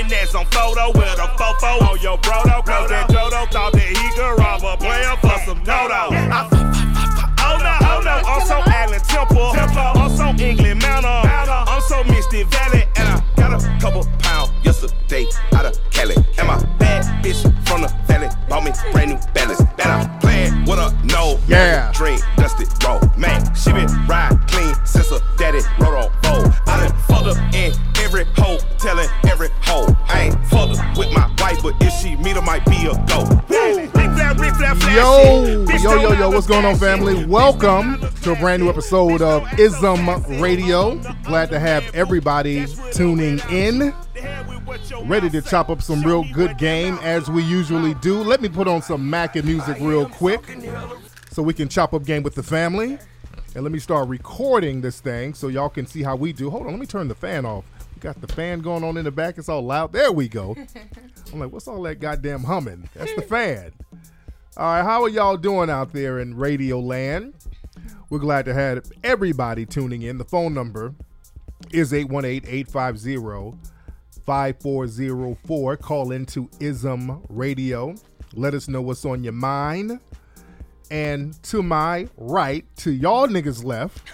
And that's on photo with a fofo on your brodo. Cause that Jodo thought that he could rob a player for some dodo. Oh no, I'm so Allen Temple. I'm so England Manor. I'm so Mystic Valley. And I got a couple pounds yesterday out of Cali. And my bad bitch from the valley bought me brand new balance. That I'm playing with a no dream, dusty roll. Man, she been ride clean since her daddy rode on roll. I done fucked up in every hoe, telling every hoe. I ain't fucked up with my wife, but if she meet her, might be a go. Yo, what's going on, family? Welcome to a brand new episode of Ism Radio. Glad to have everybody tuning in. Ready to chop up some real good game as we usually do. Let me put on some Mackin music real quick so we can chop up game with the family. And let me start recording this thing so y'all can see how we do. Hold on, let me turn the fan off. We got the fan going on in the back. It's all loud. There we go. I'm like, what's all that goddamn humming? That's the fan. All right, how are y'all doing out there in Radio Land? We're glad to have everybody tuning in. The phone number is 818-850-5404. Call into Ism Radio. Let us know what's on your mind. And to my right, to y'all niggas left,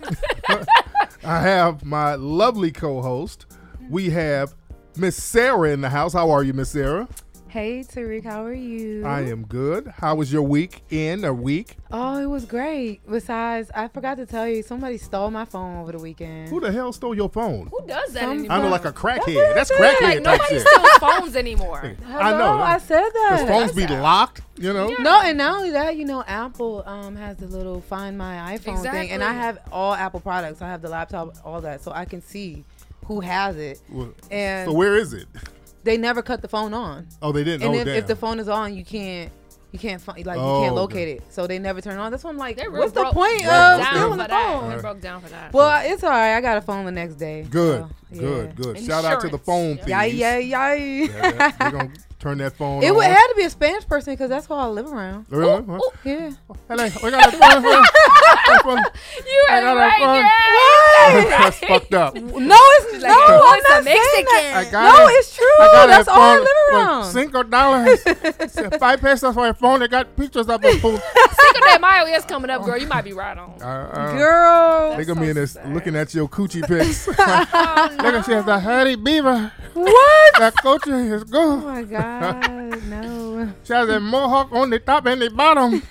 I have my lovely co-host. We have Miss Sarah in the house. How are you, Miss Sarah? Hey, Tariq, how are you? I am good. How was your week? Oh, it was great. Besides, I forgot to tell you, somebody stole my phone over the weekend. Who the hell stole your phone? Who does that anymore? I know, like a crackhead. That's crackhead type nobody shit. steals phones anymore. I know. I said that. Because phones be locked, you know? Yeah. No, and not only that, you know, Apple has the little Find My iPhone thing. And I have all Apple products. I have the laptop, all that. So I can see who has it. Well, and so where is it? They never cut the phone on. Oh, they didn't? And damn. if the phone is on, you can't locate it. So they never turn it on. That's why I'm like, what's the point of stealing the phone? They broke down for that. Well, it's all right. I got a phone the next day. Good. So, Good. Shout out to the phone thieves. Yay. We're going to turn that phone on. It would have to be a Spanish person because that's who I live around. Really? Yeah. Hey, we got a phone. You ain't right. That's fucked up. No, it's I'm not saying that. No, it's true. That's all I live around. $5 pesos for a phone that got pictures of it. Cinco de Mayo is coming up, girl. You might be right on. Girl. They gonna be in this looking at your coochie pics. Look at she has the Hattie Beaver. What? That coochie is good. Oh my God, no. She has a mohawk on the top and the bottom.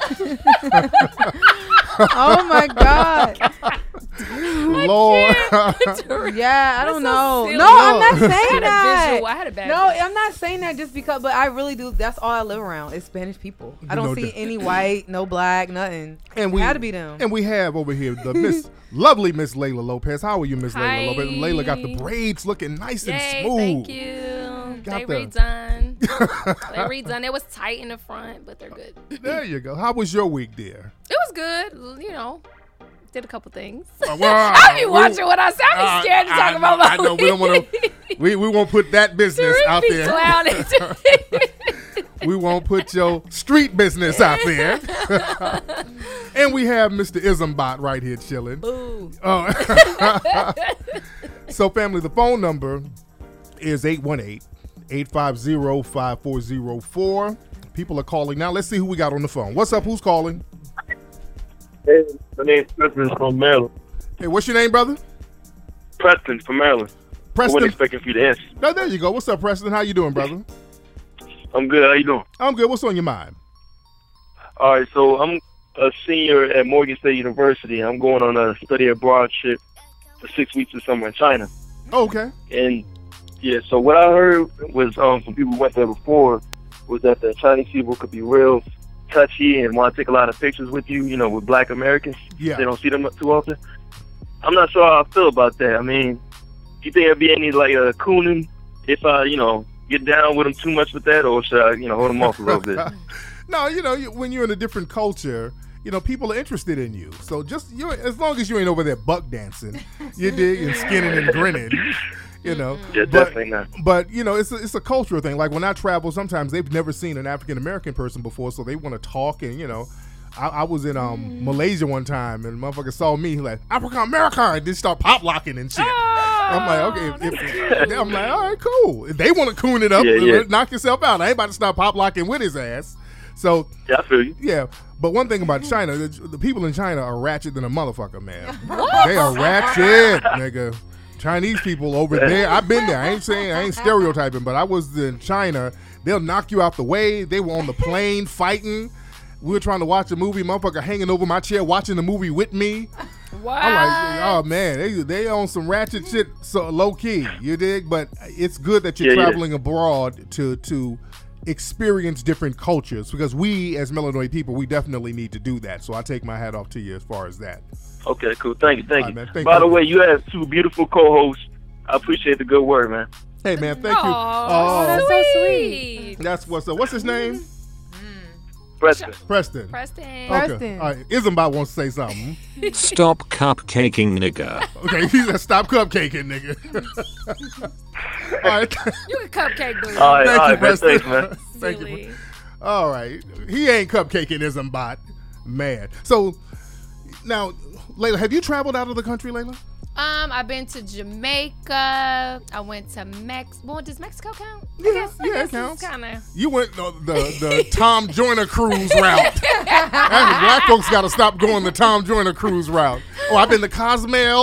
Oh my God. Lord. Yeah, I don't know. Silly. No, I'm not saying that. I had a bad No, visual. I'm not saying that just because, but I really do. That's all I live around is Spanish people. I don't see any white, no black, nothing. And we had to be them. And we have over here the lovely Miss Layla Lopez. How are you, Miss Layla Lopez? Layla got the braids looking nice and smooth. Thank you. They redone. It was tight in the front, but they're good. There you go. How was your week, dear? It was good. You know, did a couple things. Well, I be watching what I say. I be scared to talk about my I know we don't want to. We won't put that business out there. We won't put your street business out there. And we have Mr. Ismbot right here chilling. Ooh. So, family, the phone number is 818-850-5404. People are calling now. Let's see who we got on the phone. What's up? Who's calling? Hey, my name's Preston from Maryland. Hey, what's your name, brother? Preston from Maryland. Preston. I wasn't expecting for you to answer. No, there you go. What's up, Preston? How you doing, brother? I'm good. How you doing? I'm good. What's on your mind? All right, so I'm a senior at Morgan State University. I'm going on a study abroad trip for 6 weeks or somewhere in China. Oh, okay. And, yeah, so what I heard was from people who went there before was that the Chinese people could be real touchy and want to take a lot of pictures with you, you know, with black Americans. Yeah. They don't see them too often. I'm not sure how I feel about that. I mean, do you think there'd be any, like, cooning if I, you know, get down with them too much with that, or should I, you know, hold them off a little bit? No, you know, when you're in a different culture, you know, people are interested in you. So just as long as you ain't over there buck dancing, you dig, and skinning and grinning, you know. Yeah, definitely not. But you know, it's a cultural thing. Like when I travel, sometimes they've never seen an African American person before, so they want to talk. And you know, I was in Malaysia one time, and motherfucker saw me like African American, and just start pop locking and shit. I'm like, okay. I'm like, all right, cool. If they want to coon it up, knock yourself out. I ain't about to stop pop locking with his ass. So yeah, I feel you. Yeah, but one thing about China, the people in China are ratchet than a motherfucker, man. They are ratchet, nigga. Chinese people over there, I've been there. I ain't stereotyping, but I was in China. They'll knock you out the way. They were on the plane fighting. We were trying to watch a movie. Motherfucker hanging over my chair watching the movie with me. What? I'm like, oh man, they on some ratchet shit, so low key. You dig? But it's good that you're traveling abroad to experience different cultures, because we as Melanoid people, we definitely need to do that. So I take my hat off to you as far as that. Okay, cool. Thank you. Right, man, By the way, you have two beautiful co-hosts. I appreciate the good word, man. Hey, man, thank you. Oh, that's so sweet. That's what's up. What's his name? Preston. Okay. All right. Isambot wants to say something. Stop cupcaking, nigga. Okay, he said stop cupcaking, nigga. All right. You can cupcake, dude. All right, Thank you, man. Preston. Thanks, man. Thank you. All right. He ain't cupcaking Isambot. Man. So, now, Layla, have you traveled out of the country, Layla? I've been to Jamaica. I went to Mexico. Well, does Mexico count? Yeah, I guess it counts. Kinda. You went the Tom Joyner cruise route. Black folks got to stop going the Tom Joyner cruise route. Oh, I've been to Cozumel,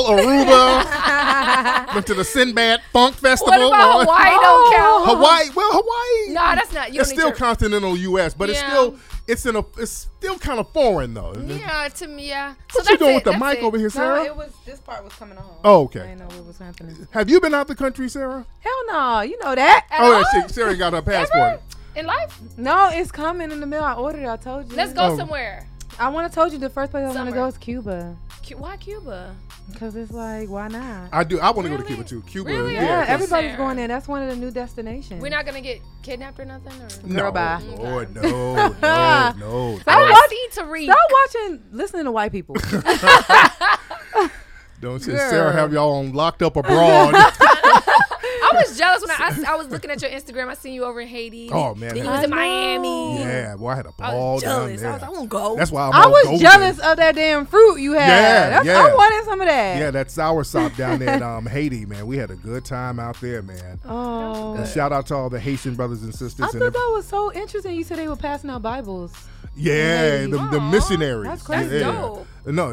Aruba. Went to the Sinbad Funk Festival. What about Hawaii? Don't count. Hawaii? Well, Hawaii. No, that's not. It's still continental U.S., but it's still kind of foreign though. Yeah, to me, yeah. What you doing with the mic over here, Sarah? No, this part was coming on. Oh, okay. I didn't know what was happening. Have you been out the country, Sarah? Hell no, you know that. Yeah, Sarah got her passport. In life? No, it's coming in the mail. I ordered it. I told you. Let's go somewhere. I want to told you the first place I want to go is Cuba. Why Cuba? Because it's like, why not? I do. I want to go to Cuba too. Cuba. Really? Yeah, everybody's going there. That's one of the new destinations. We're not gonna get kidnapped or nothing. Or? Girl, bye. Lord, no. I need to read. Stop watching, listening to white people. Don't say Sarah have y'all on locked up abroad. I was jealous when I was looking at your Instagram. I seen you over in Haiti. Oh man, then you was in Miami. Yeah, boy, I had a ball down there. I was like, I won't go. That's why I was jealous of that damn fruit you had. I wanted some of that. Yeah, that soursop down there in Haiti, man. We had a good time out there, man. Oh, and shout out to all the Haitian brothers and sisters. I thought that was so interesting. You said they were passing out Bibles. Yeah, the missionaries. That's crazy. That's dope. No,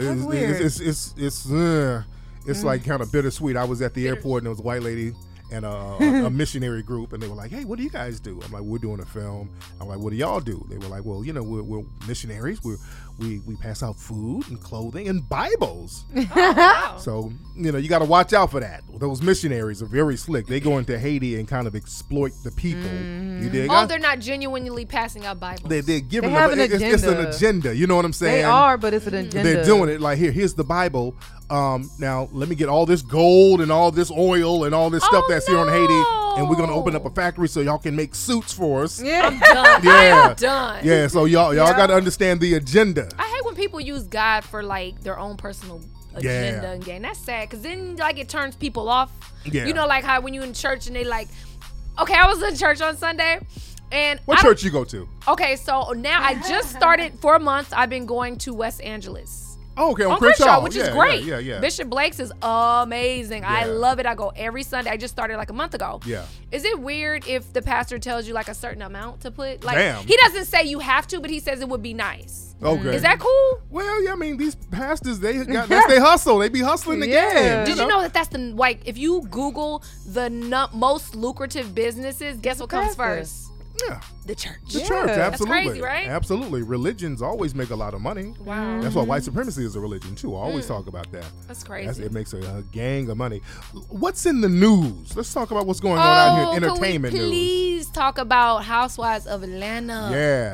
it's like kind of bittersweet. I was at the airport and there was a white lady and a missionary group, and they were like, hey, what do you guys do? I'm like, we're doing a film. I'm like, what do y'all do? They were like, well, we're missionaries. We pass out food and clothing and Bibles. Oh, wow. So, you got to watch out for that. Those missionaries are very slick. They go into Haiti and kind of exploit the people. You dig? They're not genuinely passing out Bibles. They're giving have them, an agenda. It's an agenda. You know what I'm saying? They are, but it's an agenda. They're doing it like, here's the Bible. Now let me get all this gold and all this oil and all this stuff that's here on Haiti, and we're gonna open up a factory so y'all can make suits for us. Yeah, I'm done. Yeah, I'm done. Yeah, so y'all got to understand the agenda. I hate when people use God for like their own personal agenda and gain. That's sad, because then like it turns people off. Yeah. Like how when you in church and they like, okay, I was in church on Sunday. And what church you go to? Okay, so now I just started for a month. I've been going to West Angeles. Oh, okay, on Crenshaw, which is great. Yeah. Bishop Blake's is amazing. Yeah. I love it. I go every Sunday. I just started like a month ago. Yeah. Is it weird if the pastor tells you like a certain amount to put? Like, damn. He doesn't say you have to, but he says it would be nice. Okay. Is that cool? Well, yeah, I mean, these pastors, that's they hustle. They be hustling the game. Did you know that's the, like, if you Google the most lucrative businesses, guess what comes first? Yeah. The church. The church, absolutely. That's crazy, right? Absolutely. Religions always make a lot of money. Wow. That's why white supremacy is a religion, too. I always talk about that. That's crazy. It makes a gang of money. What's in the news? Let's talk about what's going on out here. Entertainment news. Please talk about Housewives of Atlanta.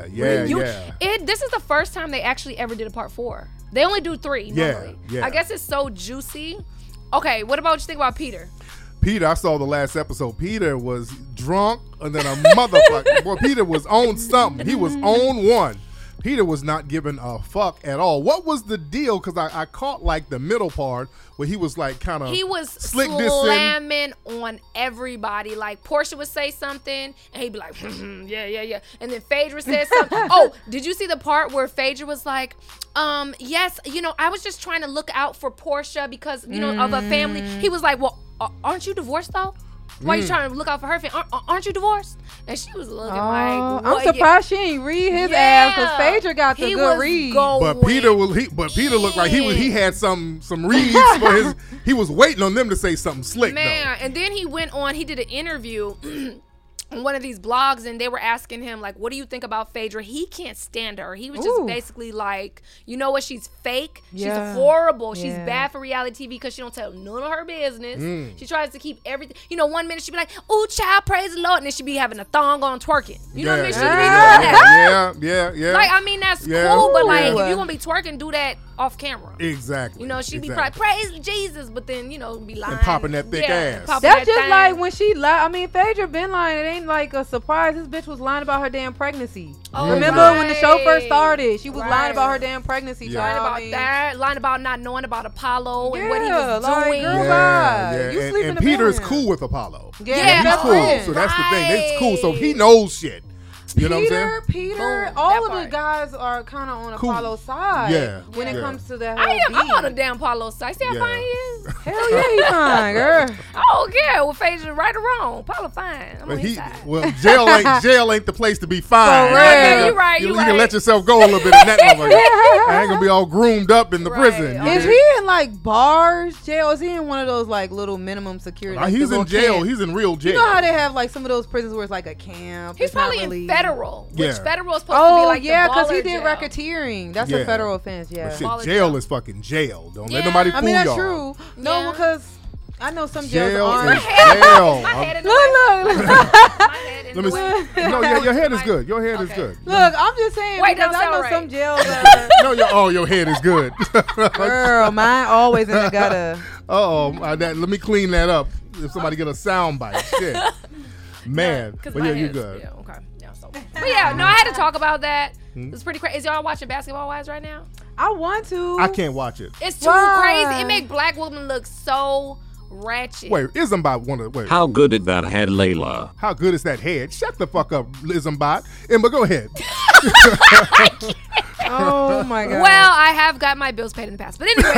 Yeah. This is the first time they actually ever did a part 4. They only do 3 normally. Yeah. I guess it's so juicy. Okay, what about what you think about Peter? Peter, I saw the last episode. Peter was drunk and then a motherfucker. Boy, Peter was on something. He was on one. Peter was not giving a fuck at all. What was the deal? Because I caught like the middle part where he was like kind of he was slamming on everybody. Like Portia would say something and he'd be like, yeah. And then Phaedra said something. Oh, did you see the part where Phaedra was like, yes, I was just trying to look out for Portia because, of a family. He was like, well, aren't you divorced though? Why you trying to look out for her family? Aren't you divorced? And she was looking like, I'm surprised she ain't read his ass because Phaedra got the good read. But Peter looked like he had some reads for his. He was waiting on them to say something slick. Man, though. and then he went on. He did an interview on one of these blogs, and they were asking him like, "What do you think about Phaedra?" He can't stand her. He was just basically like, "You know what? She's fake. She's horrible. She's bad for reality TV because she don't tell none of her business. She tries to keep everything. You know, one minute she be like, "Oh, child, praise the Lord," and then she be having a thong on twerking. You know what I mean? She be doing that. Yeah. Like, I mean, that's cool, but like, if you gonna be twerking, do that off camera. Exactly. You know, she be probably praise Jesus, but then, you know, be lying. And popping that thick ass. That's just like when she lied. I mean, Phaedra been lying. It ain't like a surprise. This bitch was lying about her damn pregnancy. Remember when the show first started? She was lying about her damn pregnancy. Lying about that. Lying about not knowing about Apollo and what he was doing. You sleeping and Peter's cool with Apollo. Yeah, he's cool. So that's the thing. It's cool. So he knows shit. You know what I'm saying? Peter, Boom, all of the guys are kind of on Apollo's side. When it comes to that whole I'm on a damn Apollo's side. See how fine he is? Hell yeah, he fine, girl. I don't care what Phaedra right or wrong. Apollo fine. I'm on his side. Well, jail ain't the place to be fine. Yeah, you're right. You can let yourself go a little bit in that motherfucker. I ain't gonna be all groomed up in the prison. Is he in like bars jail? Is he in one of those like little minimum security? Like he's in jail. Camp? He's in real jail. You know how they have like some of those prisons where it's like a camp? He's probably in federal. Which federal is supposed to be like because he did racketeering. That's a federal offense. Yeah. But shit, jail is fucking jail. Don't let nobody fool y'all. I mean, that's true. No, because I know some jails aren't. Jail. My head in the look. Let me see. No, your head is good. Your head is good. Look, I'm just saying because I know some jails No, your head is good. Girl, mine always in the gutter. Let me clean that up. If somebody get a sound bite, shit. Man, but yeah, you're good. Yeah, okay. Yeah, so. But yeah, no, I had to talk about that. It's pretty crazy. Is y'all watching Basketball Wives right now? I want to. I can't watch it. It's too crazy. It make black women look so ratchet. Wait, Isambot wait. How good is that head, Layla? How good is that head? Shut the fuck up, Isambot. Emma, go ahead. Oh my god. Well, I have got my bills paid in the past, but anyways,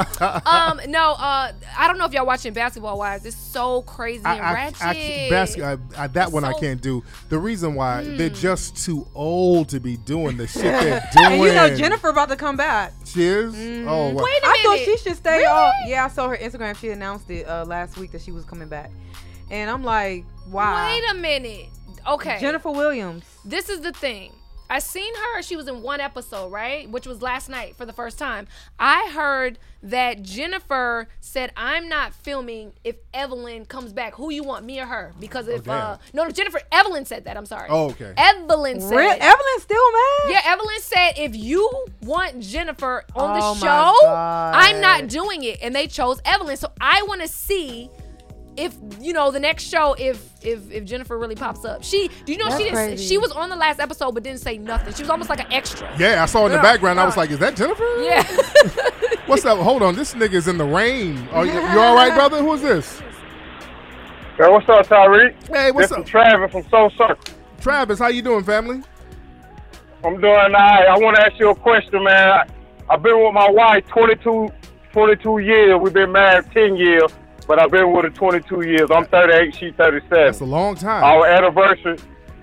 I don't know if y'all watching Basketball Wives. It's so crazy and ratchet. That one I can't do. The reason why they're just too old to be doing the shit they're doing. And you know Jennifer about to come back. She is? Oh, wow. Wait a minute. I thought she should stay really? off. Yeah, I saw her Instagram. She announced it last week that she was coming back, and I'm like, wow. Wait a minute. Okay. Jennifer Williams. This is the thing. I seen her. She was in one episode, right? Which was last night for the first time. I heard that Jennifer said, "I'm not filming if Evelyn comes back. Who you want, me or her?" Because if Evelyn said that. I'm sorry. Oh, okay. Evelyn said. Evelyn's still mad? Yeah, Evelyn said, if you want Jennifer on the show, I'm not doing it. And they chose Evelyn. So I want to see if the next show, if Jennifer really pops up. She was on the last episode but didn't say nothing. She was almost like an extra. Yeah, I saw in the background. I was like, is that Jennifer? Yeah. What's up? Hold on, this nigga's in the rain. Are you all right, brother? Who is this? Hey, what's up, Tyreek? Hey, what's up? This is Travis from Soul Circle. Travis, how you doing, family? I'm doing all right. I want to ask you a question, man. I've been with my wife 22 years. We've been married 10 years. But I've been with her 22 years. I'm 38, she's 37. That's a long time. Our anniversary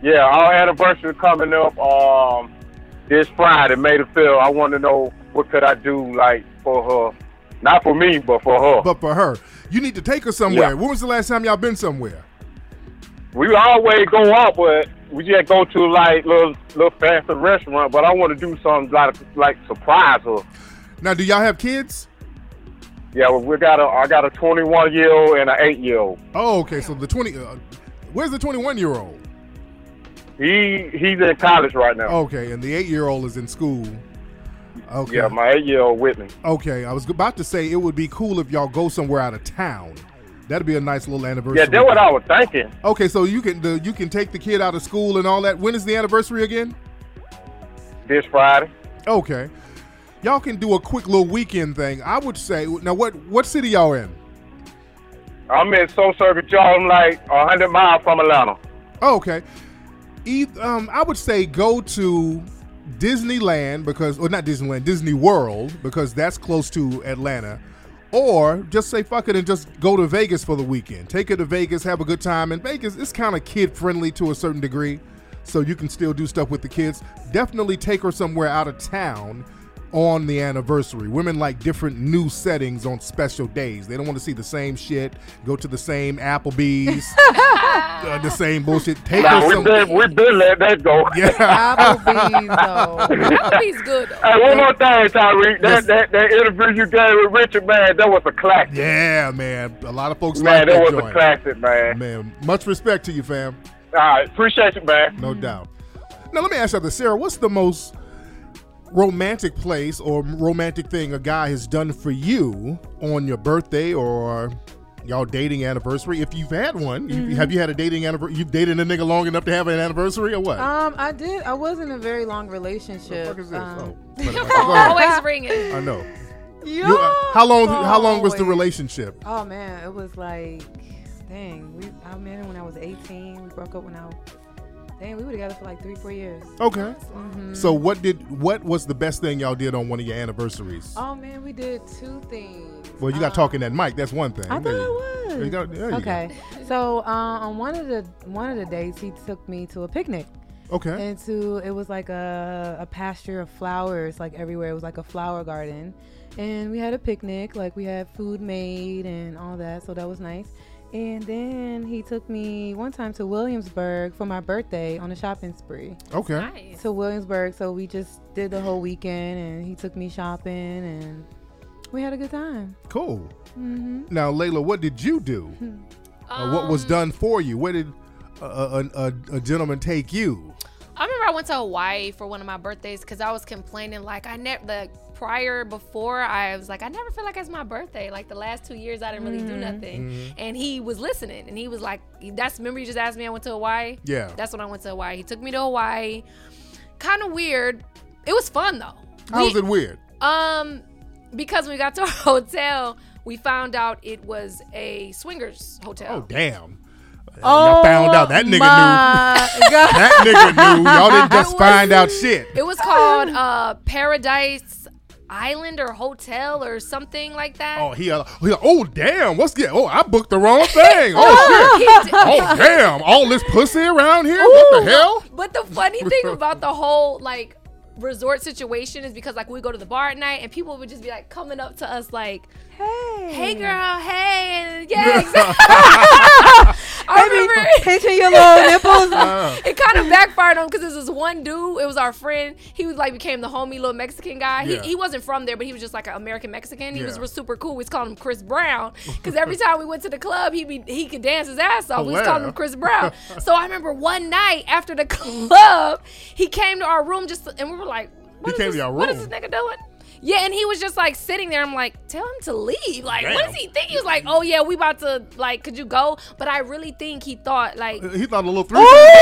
coming up this Friday, May the 5th. I want to know what could I do like for her. Not for me, but for her. But for her. You need to take her somewhere. Yeah. When was the last time y'all been somewhere? We always go out, but we just go to like little fancy restaurant. But I want to do something like surprise her. Now, do y'all have kids? Yeah, well, I got a 21-year-old and an 8-year-old. Oh, okay. So where's the 21-year-old? He's in college right now. Okay, and the 8-year-old is in school. Okay. Yeah, my 8-year-old with me. Okay, I was about to say it would be cool if y'all go somewhere out of town. That'd be a nice little anniversary. Yeah, that's what I was thinking. Okay, so you can take the kid out of school and all that. When is the anniversary again? This Friday. Okay. Y'all can do a quick little weekend thing. I would say, now what city y'all in? I'm in Soul Circle, Georgia. I'm like 100 miles from Atlanta. Oh, okay. I would say go to Disneyland Disney World because that's close to Atlanta, Or just say fuck it and just go to Vegas for the weekend. Take her to Vegas, have a good time. And Vegas is kind of kid-friendly to a certain degree, so you can still do stuff with the kids. Definitely take her somewhere out of town on the anniversary. Women like different new settings on special days. They don't want to see the same shit, go to the same Applebee's, the same bullshit. Take her somewhere. We've been let that go. Yeah. Applebee's, though. Applebee's good, though. Hey, one more thing, Tyreek. That interview you gave with Richard, man, that was a classic. Yeah, man. A lot of folks Man, like that was joint. a classic, man. Man, much respect to you, fam. All right, appreciate you, man. No doubt. Now, let me ask you something. Sarah, what's the most romantic place or romantic thing a guy has done for you on your birthday or y'all dating anniversary? If you've had one, have you had a dating anniversary? You've dated a nigga long enough to have an anniversary or what? I did. I was in a very long relationship. What the fuck is this? Always ringing. I know. How How long was the relationship? Oh man, it was like, dang. I met him when I was 18. We broke up when I was. Dang, we were together for like 3-4 years. Okay. Mm-hmm. So what was the best thing y'all did on one of your anniversaries? Oh man, we did 2 things. Well, you got talking that mic. That's one thing. I thought I was. There you go. Okay. So on one of the days, he took me to a picnic. Okay. And it was like a pasture of flowers, like everywhere. It was like a flower garden. And we had a picnic, like we had food made and all that. So that was nice. And then he took me one time to Williamsburg for my birthday on a shopping spree. Okay. Nice. To Williamsburg. So we just did the whole weekend and he took me shopping and we had a good time. Cool. Mm-hmm. Now, Layla, what did you do? What was done for you? Where did a gentleman take you? I remember I went to Hawaii for one of my birthdays because I was complaining I was like, I never feel like it's my birthday. Like the last 2 years I didn't really do nothing. Mm-hmm. And he was listening and he was like, remember you just asked me I went to Hawaii? Yeah. That's when I went to Hawaii. He took me to Hawaii. Kind of weird. It was fun though. How was it weird? Because when we got to our hotel, we found out it was a swingers hotel. Oh, damn. Y'all found out. That nigga knew. That nigga knew. Y'all didn't just find out shit. It was called Paradise Island or Hotel or something like that. Oh, he oh, damn. What's that? Oh, I booked the wrong thing. Oh, shit. Oh, damn. All this pussy around here? Ooh, what the hell? But the funny thing about the whole, resort situation is because, we go to the bar at night and people would just be, coming up to us hey girl, hey, and yeah, exactly. I remember pinching your little nipples. It kind of backfired on because this was one dude. It was our friend. He was became the homie little Mexican guy. Yeah. He wasn't from there, but he was just an American Mexican. He Yeah. was super cool. We was calling him Chris Brown because every time we went to the club, he could dance his ass off. We was calling him Chris Brown. So I remember one night after the club, he came to our room and we were like, what is this nigga doing? Yeah, and he was just sitting there. I'm like, tell him to leave. What does he think? He was like, oh yeah, we about to could you go? But I really think he thought he thought a little threesome.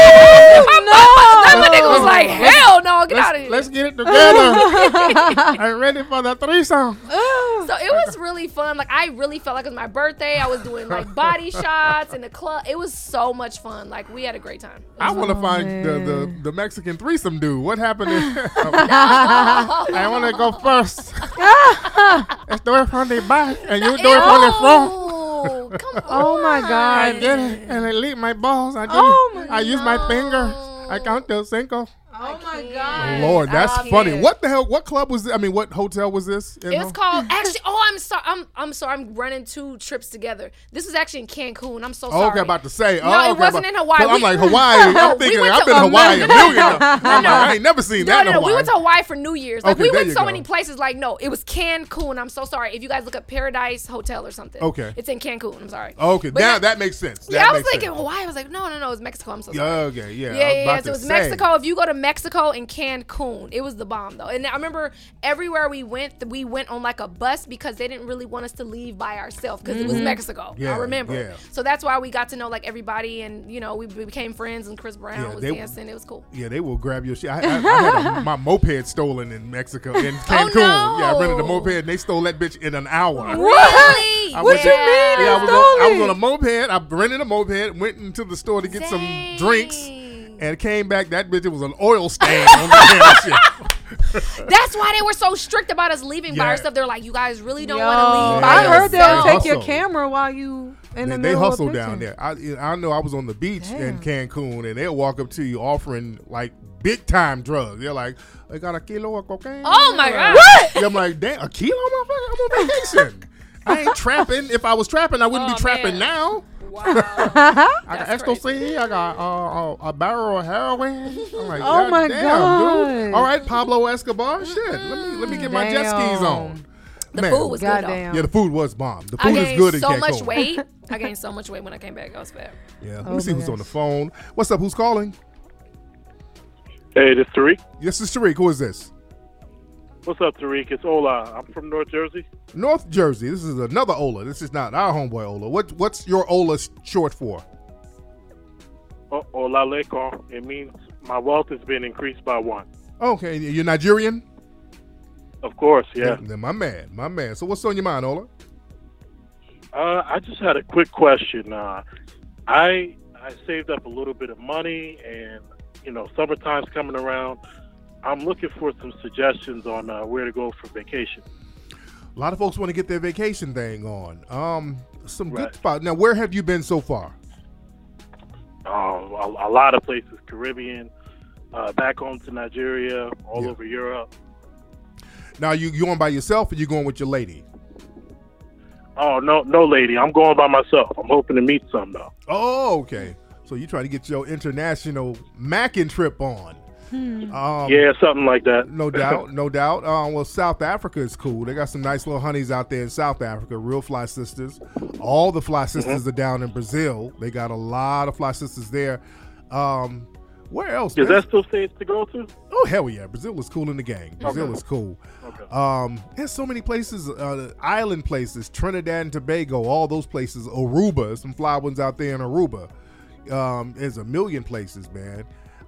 That nigga was like, hell no, get out of here. Let's get it together. I'm ready for the threesome. So it was really fun. I really felt like it was my birthday. I was doing body shots in the club. It was so much fun. We had a great time. I want to find the Mexican threesome dude. What happened there? I want to go first. Let's do it from the back, and you do it from the front. Come on. Oh my God. I did it, and I leave my balls. I use my finger. I count till 5. Oh my God. Lord, that's funny. What the hell? What club was this? I mean, what hotel was this? It was called actually. Oh, I'm sorry. I'm sorry. I'm running 2 trips together. This was actually in Cancun. I'm so sorry. Okay, about to say. No, it wasn't in Hawaii. I'm like Hawaii. I'm thinking I've been to Hawaii a million times. I ain't never seen that in Hawaii. We went to Hawaii for New Year's. Okay, we went there so you many go. places. No, it was Cancun. I'm so sorry. If you guys look up Paradise Hotel or something. Okay. It's in Cancun. I'm sorry. Okay, But now that makes sense. Yeah, I was thinking Hawaii. I was like, no, it's Mexico. I'm so sorry. Okay, yeah. Yeah. So it was Mexico. If you go to Mexico and Cancun, it was the bomb though. And I remember everywhere we went on a bus because they didn't really want us to leave by ourselves because it was Mexico. Yeah, I remember. yeah. So that's why we got to know everybody, and we became friends. And Chris Brown was dancing. It was cool. Yeah, they will grab your shit. I had my moped stolen in Mexico, in Cancun. no. Yeah, I rented a moped, and they stole that bitch in an hour. Really? What you mean? Yeah, Stole I was it? on a moped. I rented a moped, went into the store to get some drinks, and came back. That bitch, it was an oil stain on the damn shit. That's why they were so strict about us leaving by ourselves. They're like, you guys really don't want to leave by I heard they'll yourself. take your camera while you in the middle hustle of a down picture. there. I know I was on the beach in Cancun, and they'll walk up to you offering like big time drugs. They're like, I got a kilo of cocaine. Oh my God. What? I'm like, damn, a kilo, motherfucker? I'm on vacation. I ain't trapping. If I was trapping, I wouldn't be trapping now. Wow. I got ecstasy. I got a barrel of heroin. I'm like, Oh my damn, God. dude. All right, Pablo Escobar. Shit, let me get my jet skis on. The food was good though. Yeah, the food was bomb. The I food is gained good in so Cancun. much weight. I gained so much weight when I came back. I was fat. Yeah, let me see who's on the phone. What's up? Who's calling? Hey, this is Tariq. Yes, it's Tariq. Who is this? What's up, Tariq? It's Ola. I'm from North Jersey. North Jersey. This is another Ola. This is not our homeboy Ola. What's your Ola short for? Ola Lekon. It means my wealth has been increased by 1. Okay, you're Nigerian? Of course, yeah. Then my man. So what's on your mind, Ola? I just had a quick question. I saved up a little bit of money, and summertime's coming around. I'm looking for some suggestions on where to go for vacation. A lot of folks want to get their vacation thing on. Some good spot. Now, where have you been so far? A lot of places, Caribbean, back home to Nigeria, all over Europe. Now, you going by yourself, or you going with your lady? Oh, no, lady. I'm going by myself. I'm hoping to meet some, though. Oh, okay. So you try to get your international Mackin trip on. Yeah, something like that. No doubt, no doubt. Well, South Africa is cool. They got some nice little honeys out there in South Africa, real fly sisters. All the fly sisters are down in Brazil. They got a lot of fly sisters there. Where else? Is that still states to go to? Oh, hell yeah. Brazil is cool in the gang. Brazil is cool. Okay. There's so many places, island places, Trinidad and Tobago, all those places. Aruba, some fly ones out there in Aruba. There's a million places, man.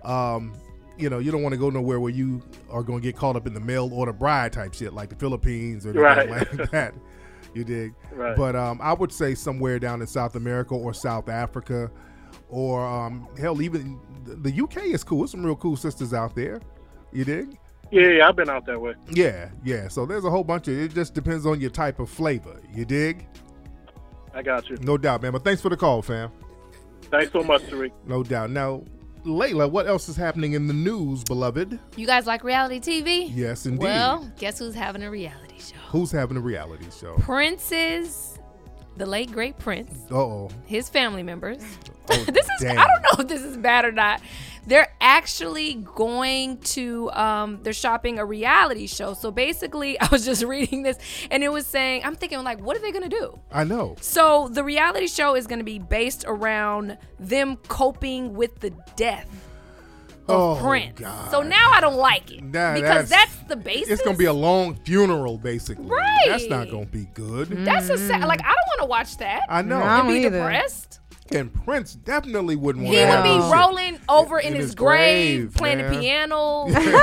You don't want to go nowhere where you are going to get caught up in the mail order bride type shit, like the Philippines or anything like that. You dig? Right. But I would say somewhere down in South America or South Africa, or hell, even the UK is cool. There's some real cool sisters out there. You dig? Yeah, I've been out that way. Yeah. So there's a whole bunch of it. Just depends on your type of flavor. You dig? I got you. No doubt, man. But thanks for the call, fam. Thanks so much, Tariq. No doubt. Now, Layla, what else is happening in the news, beloved? You guys like reality TV? Yes, indeed. Well, guess who's having a reality show? Who's having a reality show? The late great Prince. Uh-oh. His family members. Oh, I don't know if this is bad or not. They're actually going to, they're shopping a reality show. So basically, I was just reading this and it was saying, I'm thinking like, what are they going to do? I know. So the reality show is going to be based around them coping with the death of Prince. God. So now I don't like it because that's the basis. It's going to be a long funeral, basically. Right. That's not going to be good. That's a sad, like, I don't want to watch that. I know. And be depressed. And Prince definitely wouldn't want to. He would be rolling over in his grave playing the piano.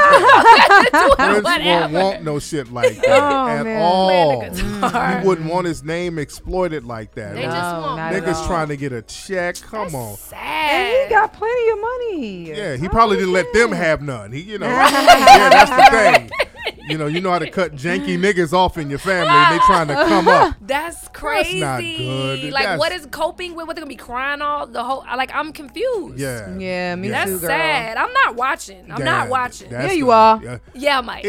Prince won't want no shit like that at all. He wouldn't want his name exploited like that. They just want niggas trying to get a check. Come on. Sad. And he got plenty of money. Yeah, he probably didn't let them have none. Yeah, that's the thing. You know how to cut janky niggas off in your family and they trying to come up. That's crazy. That's not good. Like, what is coping with? What, they're going to be crying all the whole, like, I'm confused. Yeah, me That's too, girl. sad. I'm not watching. I'm watching. Yeah, you are. Yeah, I might.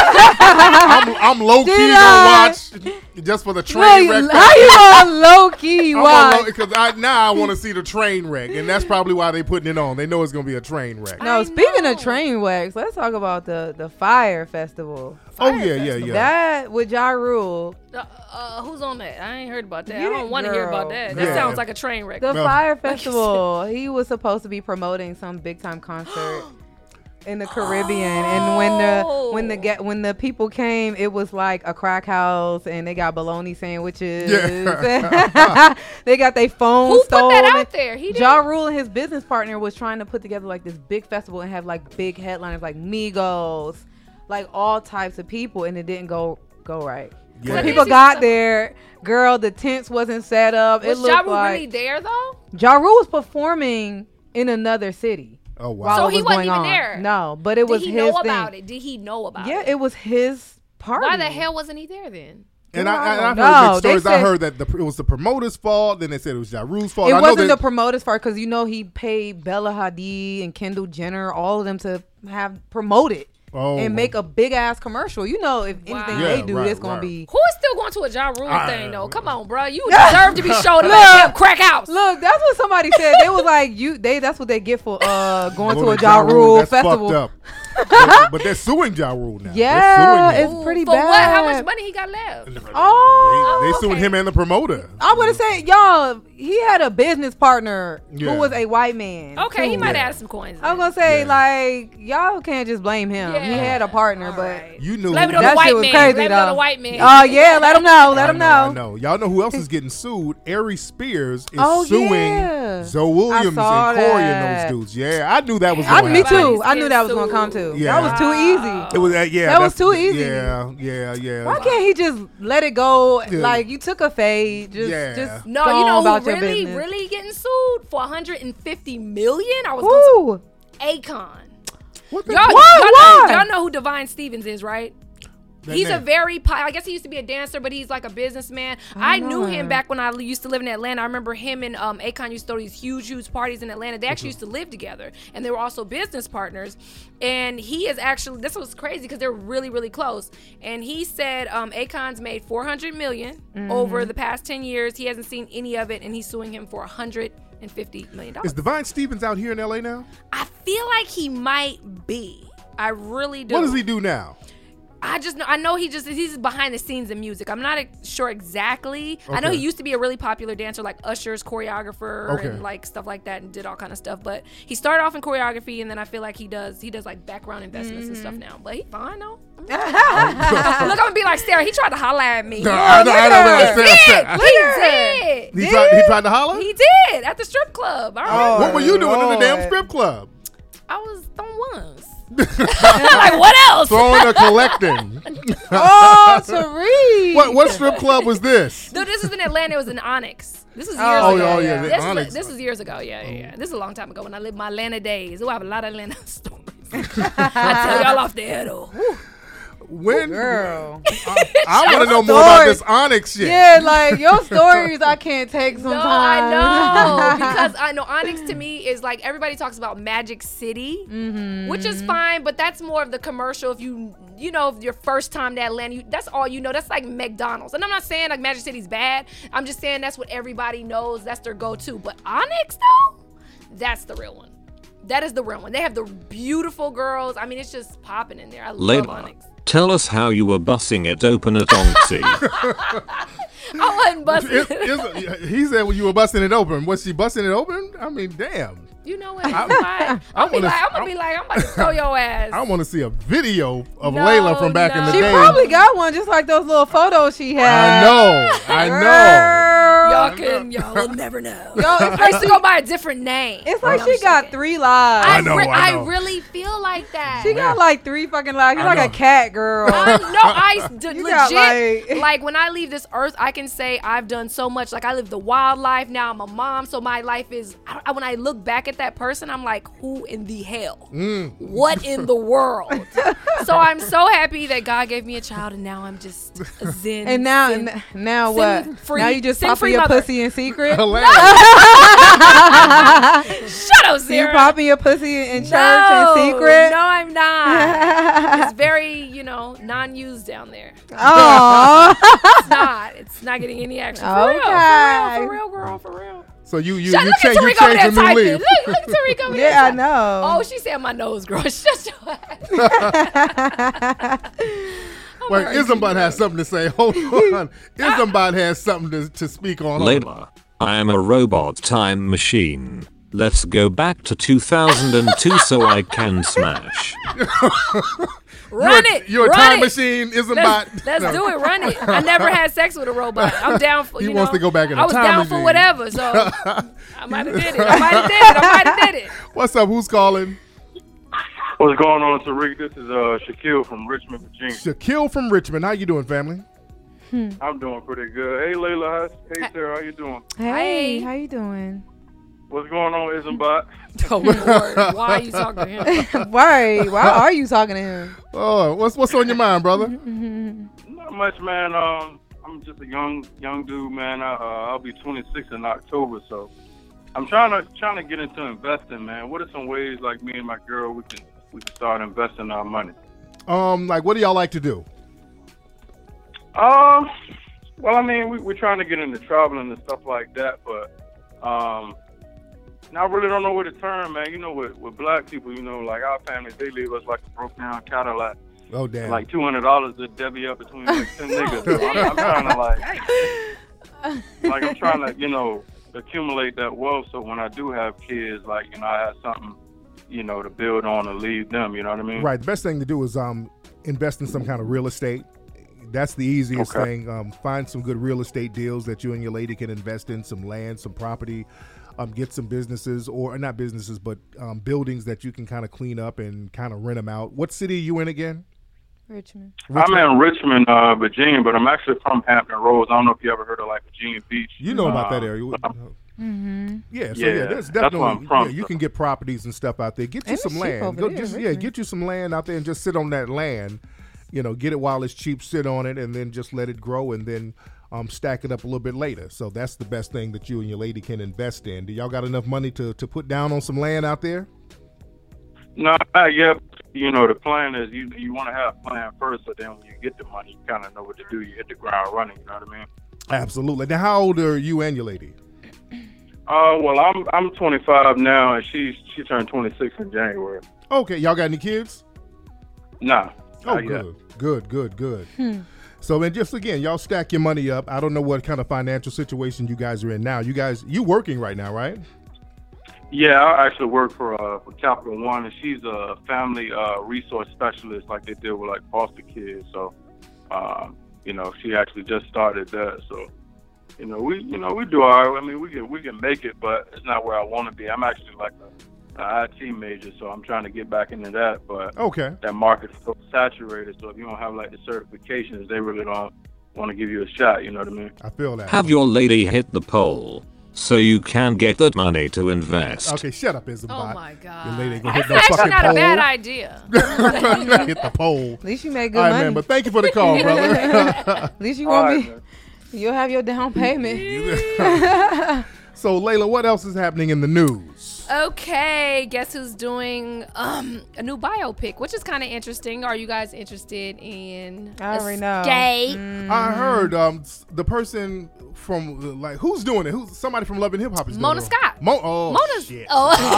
I'm low-key going to watch just for the train wreck. How you on low-key watch? Because now I want to see the train wreck, and that's probably why they putting it on. They know it's going to be a train wreck. No, speaking of train wrecks, let's talk about the Fire Festival. Yeah. That with Ja Rule. Who's on that? I ain't heard about that. I don't want to hear about that. That sounds like a train wreck. The Fire Festival. He was supposed to be promoting some big time concert in the Caribbean, and when the people came, it was like a crack house, and they got bologna sandwiches. Yeah. They got their phones stolen. Who put that out there? He did. Ja Rule and his business partner was trying to put together like this big festival and have like big headliners like Migos, like all types of people, and it didn't go right. Yeah. When people got there, girl, the tents wasn't set up. Was Ja Rule really there though? Ja Rule was performing in another city. Oh, wow. while So it he was wasn't going even on. there. No, but it was Did he his know thing. about it? Did he know about it? Yeah, it was his party. Why the hell wasn't he there then? And I've No, heard mixed they stories. I said- heard that it was the promoter's fault. Then they said it was Ja Rule's fault. It I know wasn't that- the promoter's fault because he paid Bella Hadid and Kendall Jenner, all of them to have promoted and make a big ass commercial. You know, if anything Yeah, they do, right, it's gonna right. be. Who is still going to a Ja Rule thing though? Come on, bro. You deserve to be showed up at damn crack house. Look, that's what somebody said. They was like, that's what they get for going Go to a to Ja Rule that's festival. fucked up. but they're suing Ja Rule now. Yeah, they're it's suing him. pretty For bad. what? How much money he got left? Oh, They suing okay. him and the promoter. I would have said, y'all, he had a business partner Yeah. who was a white man. Okay, he too. might have had some coins. I was gonna say, like, y'all can't just blame him. He Yeah. had a partner, All but right. You knew Blame it on that the white shit was man. crazy, Blame it on though. the white man. oh yeah, let him know. Let him I know. know. Y'all know who else is getting sued? Ari Spears is Oh, suing yeah. Zoe Williams and saw Corey that. and those dudes. Yeah, I knew that was Me going to happen. too. Everybody's I knew that was getting gonna come sued. too. Yeah. That was too easy. It was yeah. That was that's- too easy. Yeah. Why can't he just let it go? Yeah. Like you took a fade, just No, go you know on about who your business. really getting sued for $150 million? I was Who? going to Akon. What the Y'all, Why? y'all know who Divine Stevens is, right? That He's a name. very, I guess he used to be a dancer, but he's like a businessman. I knew him back when I used to live in Atlanta. I remember him and Akon used to throw these huge parties in Atlanta. They actually used to live together, and they were also business partners. And he is actually, this was crazy because they're really, really close. And he said Akon's made $400 million over the past 10 years. He hasn't seen any of it, and he's suing him for $150 million. Is Divine Stevens out here in LA now? I feel like he might be. I really do. What does he do now? I know he's behind the scenes in music. I'm not sure exactly. I know Okay. he used to be a really popular dancer, like Usher's choreographer Okay. and like stuff like that, and did all kind of stuff. But he started off in choreography, and then I feel like he does like background investments and stuff now. But he fine though. Look, I'm gonna be like Sarah. He tried to holler at me. No, I know. He did. He tried to holler? He did at the strip club. I remember. What were you doing in the damn Lord. strip club? I was throwing ones. Like what else? Throwing or collecting? Oh, Tariq. What strip club was this? No, this is in Atlanta. It was in Onyx. This is years Oh, ago. yeah, the This Onyx. is, this is years ago. Yeah. This is a long time ago when I lived my Atlanta days. Oh, I have a lot of Atlanta stories. I tell y'all off the air though. Whew. When? Girl. I want to know more about Story. this Onyx shit. Yeah, like your stories I can't take sometimes. No, I know because I know Onyx to me is like everybody talks about Magic City, which is fine, but that's more of the commercial. If you know if your first time to Atlanta, that's all you know. That's like McDonald's, and I'm not saying like Magic City's bad. I'm just saying that's what everybody knows. That's their go-to. But Onyx though, that's the real one. That is the real one. They have the beautiful girls. I mean, it's just popping in there. I love Layla, Onyx. tell us how you were bussing it open at Onksy. I wasn't busting. He said when you were busting it open. Was she busting it open? I mean, damn. You know what? I'm gonna be like, I'm about to throw your ass. I want to see a video of No, Layla from back in the no. She day. probably got one just like those little photos she had. I know. Y'all will never know. Yo, it's I used to go by a different name. It's like No, she I'm got joking. 3 lives. I know. I really feel like that. She got like 3 fucking lives. You're I like a know. cat girl. You got, legit. like- Like when I leave this earth, I can say I've done so much. Like I live the wild life. Now I'm a mom, so my life is. When I look back at that person, I'm like, who in the hell? What in the world? So I'm so happy that God gave me a child, and now I'm just a zen. And now, zen- now sin what? free- Now you just sin popping free your mother. pussy in secret? Hilarious. Shut up, You Sarah. popping your pussy in church No, in secret? No, I'm not. It's very, non-used down there. Oh, It's not getting any action. Okay. For real, girl, for real. So you Look at changed Tariq over there a new typing. leaf. Look at Tariq over there. yeah, I typing. know. Oh, she said my nose growing. Shut your ass. Wait, Isambot has something to say. Hold on. Isambot has something to speak on. Layla, I am a robot time machine. Let's go back to 2002 so I can smash. Run it. You're a Run time it. machine, Isambot. Let's do it. Run it. I never had sex with a robot. I'm down for. He wants to go back in a I was time down machine. for whatever. So I might have did it. I might have did it. What's up? Who's calling? What's going on, Tariq? This is Shaquille from Richmond, Virginia. Shaquille from Richmond. How you doing, family? I'm doing pretty good. Hey, Layla. Hey, Sarah. How you doing? Hey, how you doing? What's going on, Isambot? Oh, Lord. Why are you talking to him? Why are you talking to him? Oh, what's on your mind, brother? Not much, man. I'm just a young dude, man. I'll be 26 in October, so I'm trying to get into investing, man. What are some ways, like me and my girl, we can start investing our money? Like, what do y'all like to do? Well, I mean, we're trying to get into traveling and stuff like that, but I really don't know where to turn, man. You know, with black people, you know, like our families, they leave us like a broke down Cadillac. Oh, damn. Like $200 to divvy up between like 10 niggas. So I'm trying to I'm trying to, you know, accumulate that wealth so when I do have kids, like, you know, I have something, you know, to build on and leave them, you know what I mean? Right. The best thing to do is invest in some kind of real estate. That's the easiest thing. Find some good real estate deals that you and your lady can invest in, some land, some property, get some businesses, or not businesses, but buildings that you can kind of clean up and kind of rent them out. What city are you in again? Richmond. I'm in Richmond, Virginia, but I'm actually from Hampton Roads. I don't know if you ever heard of like Virginia Beach. You know about that area. Yeah, there's definitely where I'm from. you can get properties and stuff out there. Get you some land. Get you some land out there and just sit on that land. You know, get it while it's cheap, sit on it, and then just let it grow, and then stack it up a little bit later. So that's the best thing that you and your lady can invest in. Do y'all got enough money to put down on some land out there? No, not yet. You know, the plan is you want to have a plan first, so then when you get the money, you kind of know what to do. You hit the ground running, you know what I mean? Absolutely. Now, how old are you and your lady? Well, I'm 25 now, and she turned 26 in January. Okay, y'all got any kids? Nah. Oh, good. So, and just again, y'all stack your money up. I don't know what kind of financial situation you guys are in now. You working right now, right? Yeah, I actually work for Capital One, and she's a family resource specialist. Like they deal with like foster kids. So, you know, she actually just started that. So, we do all right. I mean, we can make it, but it's not where I want to be. I'm actually like an IT major, so I'm trying to get back into that. But that market's so saturated. So if you don't have like the certifications, they really don't want to give you a shot. You know what I mean? I feel that. Have your lady hit the pole so you can get that money to invest. Okay, shut up, Isambot. Oh my God. Your lady ain't gonna hit no That's fucking not pole. a bad idea. Hit the pole. At least you made good All right, money. man. But thank you for the call, brother. At least you won't be. You'll have your down payment. So, Layla, what else is happening in the news? Okay, guess who's doing a new biopic, which is kind of interesting. Are you guys interested in I already know. Escape? I heard the person from who's doing it? Who's somebody from Love and Hip Hop is Mona doing it. Scott. Mona's shit. Right,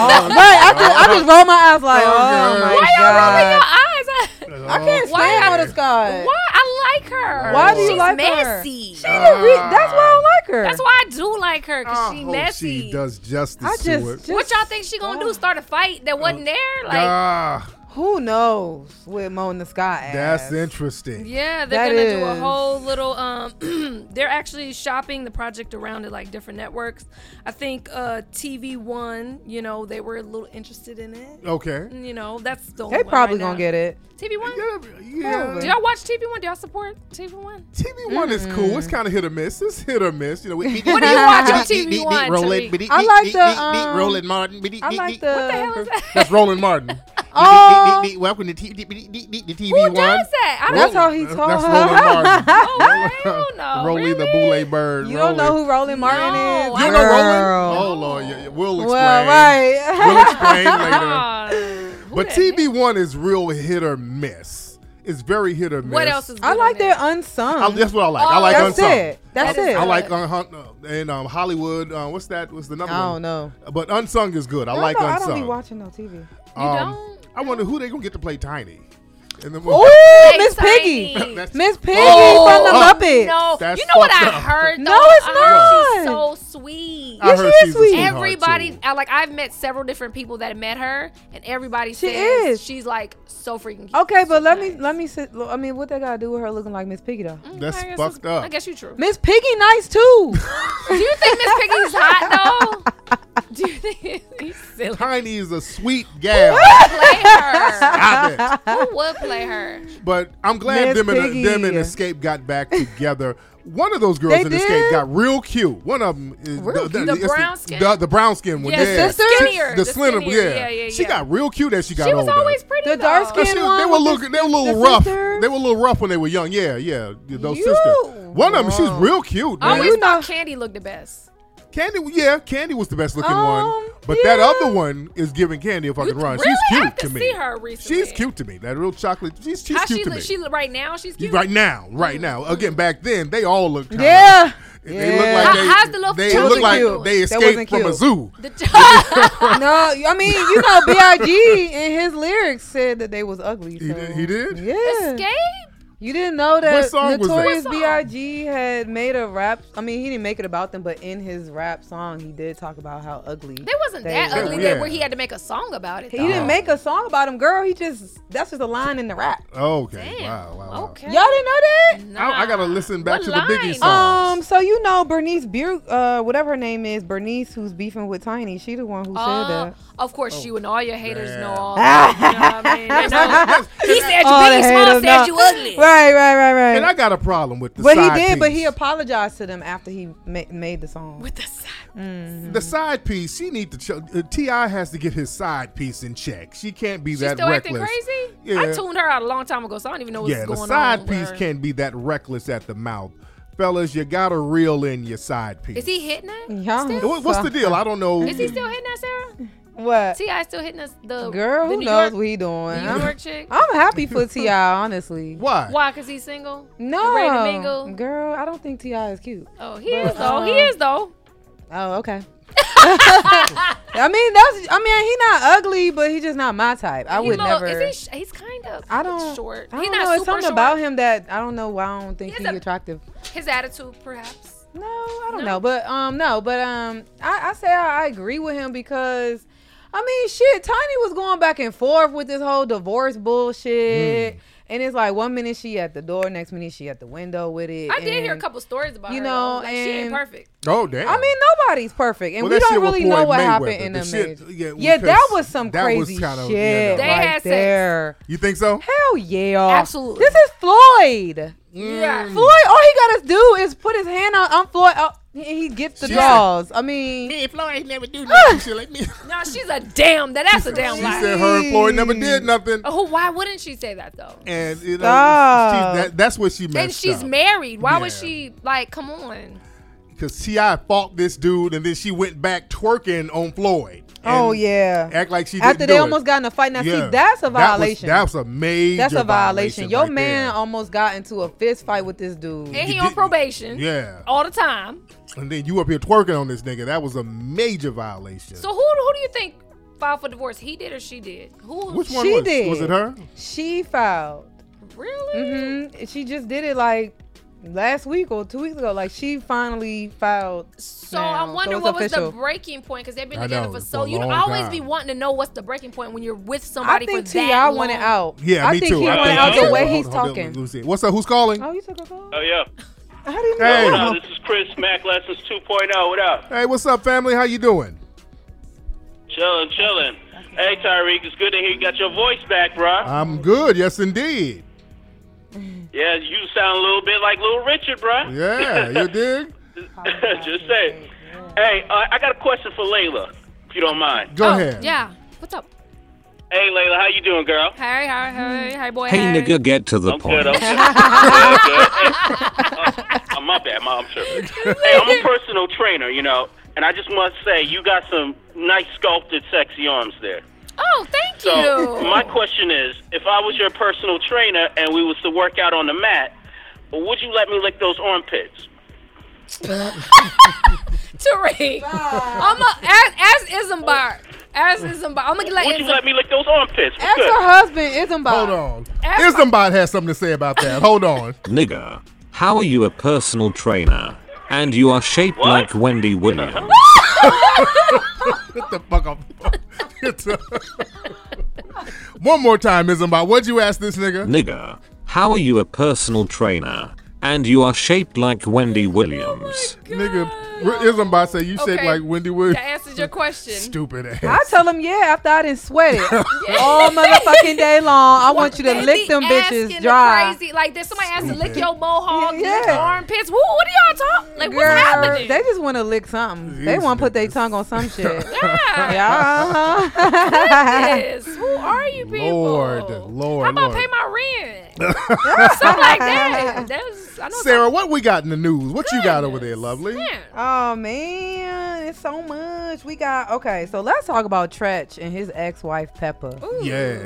I just roll my eyes like, oh my Why y'all rolling your eyes? I can't stand Mona Scott. Why? I like her. Why do you She's like messy. her? That's why I don't like her. That's why I do like her, because she messy. She does justice to it. What y'all think she gonna do? Start a fight that wasn't there? Like, who knows with Mona Scott ass? That's interesting. Yeah, they're gonna do a whole little they're actually shopping the project around at like different networks. I think TV One, you know, they were a little interested in it. Okay. You know, that's the they probably gonna get it. TV One? Yeah. Do y'all watch TV One? Do y'all support TV One? TV One is cool. It's kind of hit or miss. It's hit or miss. You know, what do you watch on TV One? I like the Roland Martin. I like the. What the hell is that? That's Roland Martin. Oh, welcome to TV Who One. does that? That's how he talks. That's Roland Martin. Oh, hell no. Rolly really? the Boule Bird. You don't know who Roland Martin is? You don't know Roland? Oh Lord, we'll explain. Well, right. We'll explain later. But TV One is real hit or miss. It's very hit or miss. What else is good I like their unsung. That's what I like. I like unsung. That's it. I like and Hollywood. What's that? What's the number? I don't know. But unsung is good. I like unsung. I don't be watching no TV. You don't? I wonder who they gonna get to play Tiny. Oh, Miss Piggy. Miss Piggy from the Muppets. No, that's you know what I up. heard? No, it's not. She's so sweet. Yes, she is sweet. Everybody, I've met several different people that have met her, and everybody says is. she's like so freaking cute. Okay, but let me sit. I mean, what they gotta do with her looking like Miss Piggy though? That's fucked up. I guess you're true. Miss Piggy nice too. Do you think Miss Piggy's hot though? Do you think he's silly? Tiny is a sweet gal. Play her. Stop it. Who would play her? But I'm glad Miss them Piggy. and Escape got back together. One of those girls They in did? Escape got real cute. One of them is The brown skin? The brown skin one. Yeah, Yeah, the skinnier, the the slender. skinnier. Yeah. Yeah. She got real cute as she got She was older. always pretty. The though. dark skin They one. were with they were a little the rough. sisters? They were a little rough when they were young. Yeah. Those You sisters. One of them, she's real cute, I man. always you know- thought Candy looked the best. Candy was the best looking one. But yeah. that other one is giving Candy a fucking run. Really? She's I cute have to to me. see her recently. She's cute to me. That real chocolate. She's How cute she to look? me. She look right now. She's cute. Right now. Again, back then they all looked kinda, Yeah. They look like How's the little they children look like cute? they They escaped wasn't from a cute. zoo. No, I mean, you know, B.I.G. in his lyrics said that they was ugly. He so- did? He did? Yeah. Escape. You didn't know that What song was that? Notorious What song? B.I.G. had made a rap. I mean, he didn't make it about them, but in his rap song, he did talk about how ugly. They wasn't they that were. ugly Yeah. that where he had to make a song about it. He though. didn't make a song about him, girl. That's just a line in the rap. Okay. Damn. Wow. Okay. Y'all didn't know that? Nah. I gotta listen back What to the Biggie line? songs. So you know Bernice whatever her name is, Bernice, who's beefing with Tiny. She the one who said that. Of course, you and all your haters man. know all that. You know what I mean? They know. He said you All the Biggie Small haters said know. you ugly. Right. And I got a problem with the But he side did, piece. but he apologized to them after he made the song. With the side. The side piece, she need to. T.I. has to get his side piece in check. She can't be She's that still acting reckless. crazy? Yeah. I tuned her out a long time ago, so I don't even know what's Yeah, going the on. side with piece her. can't be that reckless at the mouth. Fellas, you gotta reel in your side piece. Is he hitting that? Yeah. Still? What's the deal? I don't know. Is he still hitting that, Sarah? What? T.I. still hitting us? The Girl, the who New knows York, what he doing? New York chick? I'm happy for T.I., honestly. Why? Why? Because he's single? No, Ready to mingle? girl, I don't think T.I. is cute. Oh, he is though. He is though. Oh, okay. I mean, he not ugly, but he just not my type. I would never. He's kind of. I don't. short. I don't He's know. not It's super something short. about him that I don't know why I don't think He he's has a- attractive. His attitude, perhaps. No, I don't No? know, but I say I agree with him because, I mean, shit, Tiny was going back and forth with this whole divorce bullshit, and it's like 1 minute she at the door, next minute she at the window with it. I did hear a and, couple stories about you her. know, though. Like, she ain't and- perfect. Oh damn. I mean, nobody's perfect, and Well, we that shit don't with really know Floyd what Mayweather. happened in The the shit- marriage. yeah, Yeah, that because was some that was crazy kinda- shit yeah, They right had sex. there. You think so? Hell yeah, Absolutely. This is Floyd. Yeah. Floyd, all he gotta do is put his hand on. I'm Floyd. He gets the She draws. I mean, Me and Floyd never do nothing. Shit like me. No, she's a damn. That's a damn She lie. said her and Floyd never did nothing. Oh, why wouldn't she say that though? And you know, Stop. that's what she And messed she's up. married. Why would Yeah. she like? Come on. Because T.I. fought this dude, and then she went back twerking on Floyd. oh And yeah. act like she After didn't they do it. almost got in a fight. Now Yeah. see, that's a violation. That's a major. That's a violation. Your right man there. almost got into a fist fight with this dude. And he You on did- probation. Yeah, All the time. and then you up here twerking on this nigga. That was a major violation. So who do you think filed for divorce? He did or she did? Who? Which one She was? did. Was it her? She filed. Really? She just did it like last week or 2 weeks ago. Like she finally filed. So now. I'm wondering it's what was official. the breaking point because they've been I together know, for for so. a You long always time. be wanting to know what's the breaking point when you're with I somebody think for T.I. that went it long. out. Yeah, I me think too. he I went think out so. the way Hold he's on, talking. let me see. What's up? Who's calling? Oh, you took a call? Oh, yeah. How do you Hey. know? This is Chris, Mac Lessons 2.0. What up? Hey, what's up, family? How you doing? Chilling. Hey, Tyreek, it's good to hear you got your voice back, bro. I'm good. Yes, indeed. Yeah, you sound a little bit like Little Richard, bro. Yeah, you dig? Just say. Hey, I got a question for Layla, if you don't mind. Go Oh, ahead. Yeah. What's up? Hey, Layla, how you doing, girl? Hey, boy. Hey nigga, get to the I'm point. good. I'm good. My bad, Mom. I'm tripping. Hey, I'm a personal trainer, you know, and I just want to say you got some nice sculpted, sexy arms there. Oh, thank So you. my question is, if I was your personal trainer and we was to work out on the mat, would you let me lick those armpits? Tariq, as Isambard. I'm gonna let Would you let me lick those armpits? Ask Good. her husband, Isambard. Hold on. Ask Isambard has something to say about that. Hold on. Nigga, how are you a personal trainer? And you are shaped What? like Wendy Williams. Get the fuck up. One more time, Isambard. What'd you ask this nigga? Nigga, how are you a personal trainer? and you are shaped like Wendy Williams. Nigga, Ism about to say you shaped like Wendy Williams. That answers your question. Stupid ass. I tell him, after I didn't sweat it all motherfucking day long. I want you to lick them bitches dry. Crazy. Like, did somebody ask to lick your mohawk, your armpits? What are y'all talking? Like, what's happening? They just want to lick something. They want to put their tongue on some shit. Yeah. Who are you people? Lord. How about pay my rent? Something like that. Sarah, what we got in the news? What you got over there, lovely? Man. Oh, man. It's so much. We got, okay, so let's talk about Tretch and his ex-wife, Peppa. Ooh. Yeah.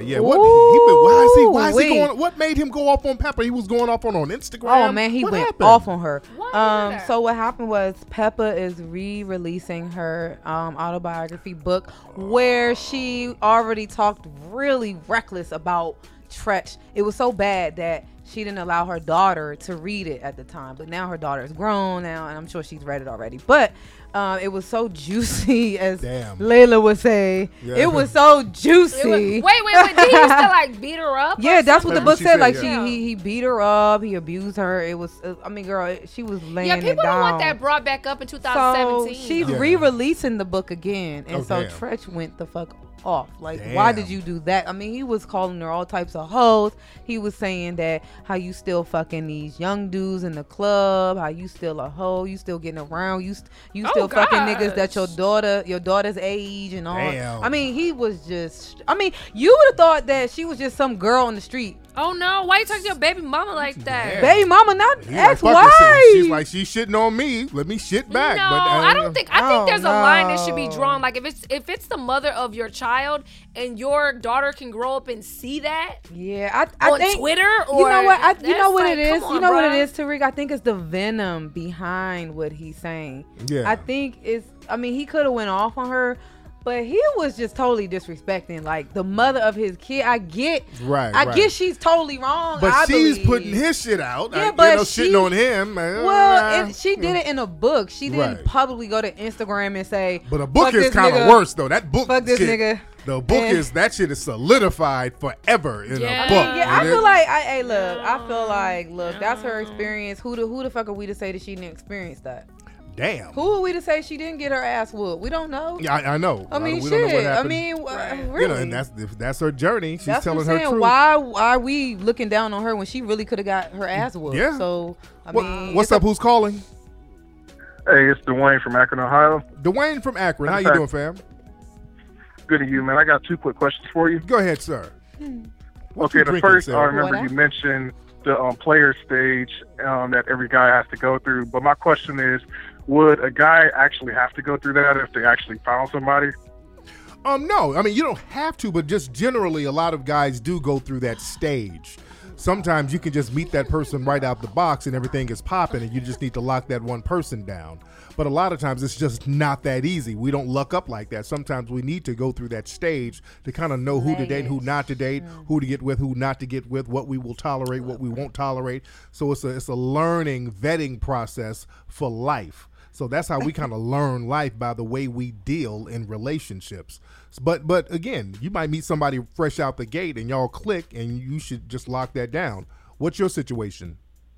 Why is he going, what made him go off on Peppa? He was going off on Instagram. Oh, man, he went happened? off on her. What? So what happened was Peppa is re-releasing her autobiography book where she already talked really reckless about Tretch. It was so bad that she didn't allow her daughter to read it at the time, but now her daughter is grown now, and I'm sure she's read it already. But it was so juicy, as Layla would say. Yeah. It was so juicy. Wait. Did he used to like beat her up? Yeah, that's what the book said. Like he beat her up, he abused her. It was, I mean, girl, she was laying it down. Yeah, people don't want that brought back up in 2017. So she's re-releasing the book again, and so Tretch went the fuck off. Like, why did you do that? I mean, he was calling her all types of hoes. He was saying that how you still fucking these young dudes in the club, how you still a hoe, you still getting around, you still fucking niggas that your daughter's age and all. I mean, he was just, I mean, you would have thought that she was just some girl on the street. Oh no, why you talking to your baby mama like that? Baby mama, not ex-wife. She's like, she's shitting on me, let me shit back. No, but, I think there's a line that should be drawn. Like, if it's the mother of your child and your daughter can grow up and see that, I think Twitter, or you know what, you know what like, it is, on, you know bro. what it is, Tariq. I think it's the venom behind what he's saying. Yeah, I think it's, I mean, he could have went off on her, but he was just totally disrespecting, like, the mother of his kid. I get she's totally wrong. But she's putting his shit out. Yeah, but shitting on him. Well, she did it in a book. She didn't publicly go to Instagram and say. But a book is kind of worse, though. That book. Fuck this nigga. The book that shit is solidified forever in a book. Yeah, I feel like, I feel like, look, that's her experience. Who the fuck are we to say that she didn't experience that? Damn. Who are we to say she didn't get her ass whooped? We don't know. Yeah, I know. I mean, we shit. Don't know what happened. I mean, really. You know, and that's her journey. She's telling her truth. Why are we looking down on her when she really could have got her ass whooped? Yeah. So, I mean, what's up? Who's calling? Hey, it's Dwayne from Akron, Ohio. Dwayne from Akron. How you doing, fam? Good to you, man. I got two quick questions for you. Go ahead, sir. Okay, the first, I remember you mentioned the player stage that every guy has to go through. But my question is, would a guy actually have to go through that if they actually found somebody? No. I mean, you don't have to, but just generally, a lot of guys do go through that stage. Sometimes you can just meet that person right out the box and everything is popping and you just need to lock that one person down. But a lot of times it's just not that easy. We don't luck up like that. Sometimes we need to go through that stage to kind of know who to date, who not to date, who to get with, who not to get with, what we will tolerate, what we won't tolerate. So it's a learning, vetting process for life. So that's how we kind of learn life, by the way we deal in relationships. But again, you might meet somebody fresh out the gate and y'all click and you should just lock that down. What's your situation?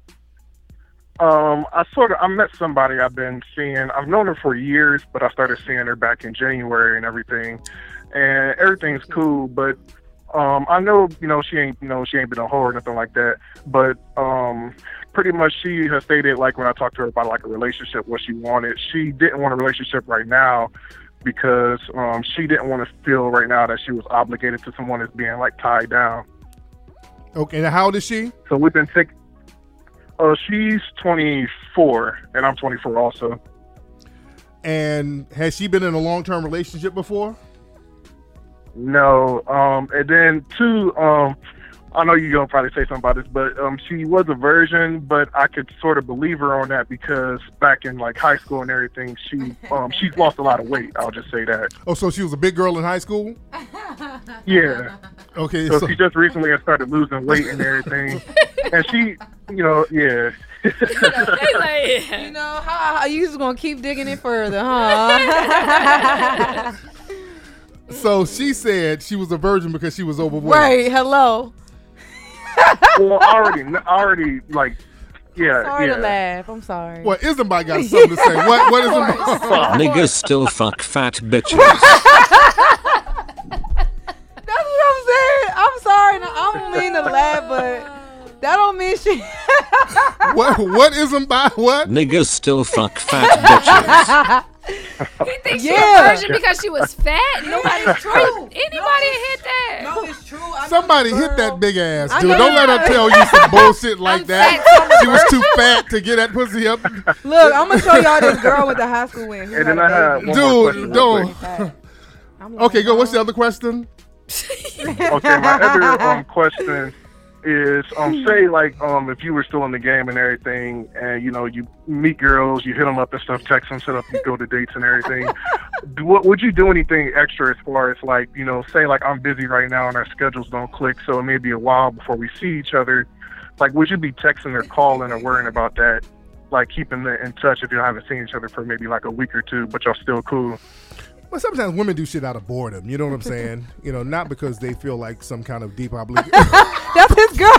I met somebody I've been seeing. I've known her for years, but I started seeing her back in January and everything. And everything's cool, but I know, she ain't been a hoe or nothing like that. But pretty much she has stated, like, when I talked to her about like a relationship, what she wanted, she didn't want a relationship right now because she didn't want to feel right now that she was obligated to someone that's being like tied down. Okay, now how old is she? So we've been she's 24 and I'm 24 also. And has she been in a long-term relationship before? No. And then two, I know you're going to probably say something about this, but she was a virgin, but I could sort of believe her on that because back in like high school and everything, she's lost a lot of weight. I'll just say that. Oh, so she was a big girl in high school? Yeah. Okay. So she just recently has started losing weight and everything. And she, yeah. How you just going to keep digging it further, huh? So she said she was a virgin because she was overweight. Right. Hello. Well, I already like Yeah, Sorry yeah. to laugh. I'm sorry. What, Isambot got something to say? What is Isambot? Niggas still fuck fat bitches. That's what I'm saying. I'm sorry. I don't mean to laugh, but that don't mean she. What Isambot? What? Niggas still fuck fat bitches. He thinks she's a virgin because she was fat. Nobody's true. Anybody hit that? No, it's true. Somebody hit that big ass, dude. Don't let her tell you some bullshit like that. She was too fat to get that pussy up. Look, I'm gonna show y'all this girl with the high school win. And then I had one more question. Dude, okay, go. What's the other question? Okay, my other question is, say like if you were still in the game and everything, and you know you meet girls, you hit them up and stuff, text them, set up, you go to dates and everything. Would you do anything extra as far as like, you know, say like I'm busy right now and our schedules don't click, so it may be a while before we see each other. Like, would you be texting or calling or worrying about that? Like keeping in touch if you haven't seen each other for maybe like a week or two, but y'all still cool. Well, sometimes women do shit out of boredom. You know what I'm saying? You know, not because they feel like some kind of deep obligation. That's his girl.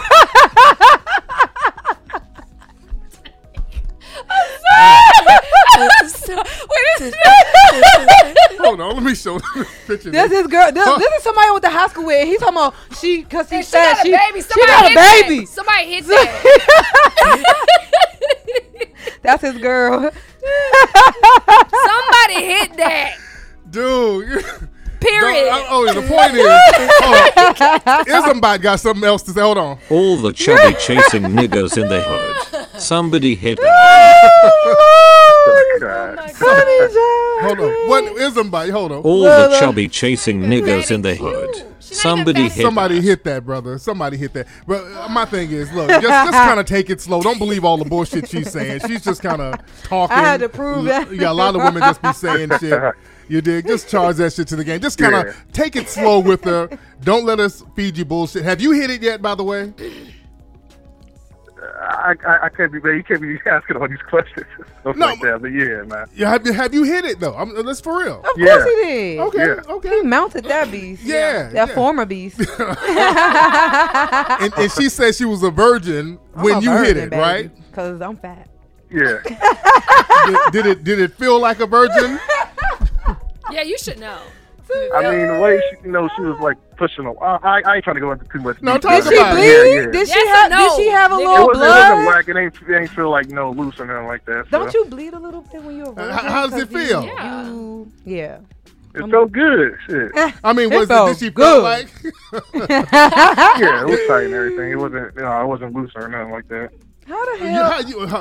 Hold on, let me show the picture. This is girl. This is somebody with the high school with. He's talking about because he said she got a baby. She got a baby. Somebody hit that. That's his girl. Somebody hit that. Dude. Period. The point is, Isambot got something else to say. Hold on. All the chubby chasing niggas in the hood. Somebody hit them. Hold on. What Isambot? Hold on. All the chubby chasing niggas in the hood. Somebody hit that, brother. Somebody hit that. But my thing is, look, just kind of take it slow. Don't believe all the bullshit she's saying. She's just kind of talking. I had to prove that. Yeah, a lot of women just be saying shit. You dig? Just charge that shit to the game. Just kind of take it slow with her. Don't let us feed you bullshit. Have you hit it yet, by the way? I can't be, man. You can't be asking all these questions. Like that, but yeah, man. Have you hit it though? That's for real. Of course he did. Okay. He mounted that beast. Yeah. Former beast. and she said she was a virgin when you hit it, right? Because I'm fat. Yeah. Did it feel like a virgin? Yeah, you should know. I mean, the way she was like pushing. I ain't trying to go into too much. No, did she bleed? Did she have a little blood? It wasn't whack. It ain't feel like loose or nothing like that. Don't you bleed a little bit when you're a virgin? How does it feel? Yeah. It felt good. Shit. I mean, did she feel like? Yeah, it was tight and everything. It wasn't. It wasn't loose or nothing like that. How the hell?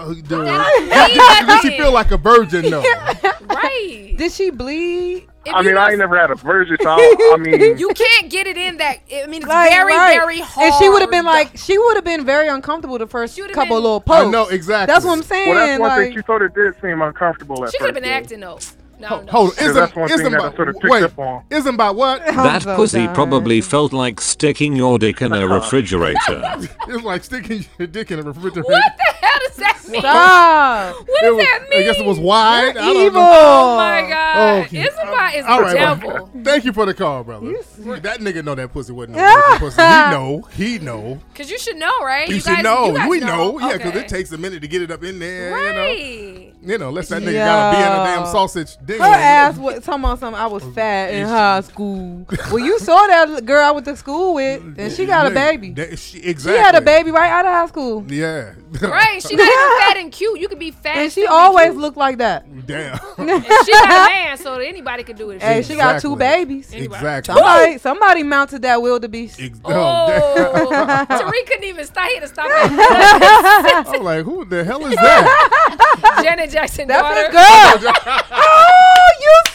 Did she feel like a virgin though? Right. Did she bleed? I ain't never had a virgin, so I mean, you can't get it in that. I mean, it's very hard. And she would have been very uncomfortable the first couple little pokes. I know exactly. That's what I'm saying. Well, that's one thing she thought it did seem uncomfortable at first. She could have been acting though. Hold on. That's one thing that I sort of picked up on. Isambot what? That pussy probably felt like sticking your dick in a refrigerator. It's like sticking your dick in a refrigerator. What the hell does that mean? Stop. What does that mean? I guess it was wide. You're evil. Oh my God. Okay. Isambot is All the right, devil. Thank you for the call, brother. That nigga know that pussy wasn't no virgin pussy. He know. Because you should know, right? You should know. We know. Yeah, Okay. because it takes a minute to get it up in there. Right. You know, unless that nigga got to be in a damn sausage. Her ass was talking about something. I was fat in high school. Well, you saw that girl I went to school with, and she got a baby. Exactly. She had a baby right out of high school. Yeah. Right. She not even fat and cute. You could be fat. And she always looked like that. Damn. And she got a man, so anybody could do it. Hey, she got 2 bababies. Exactly. Somebody mounted that wildebeest. Oh, Tariq couldn't even stop. He had to stop. I'm like, who the hell is that? Janet Jackson. That's daughter. the girl. Oh, you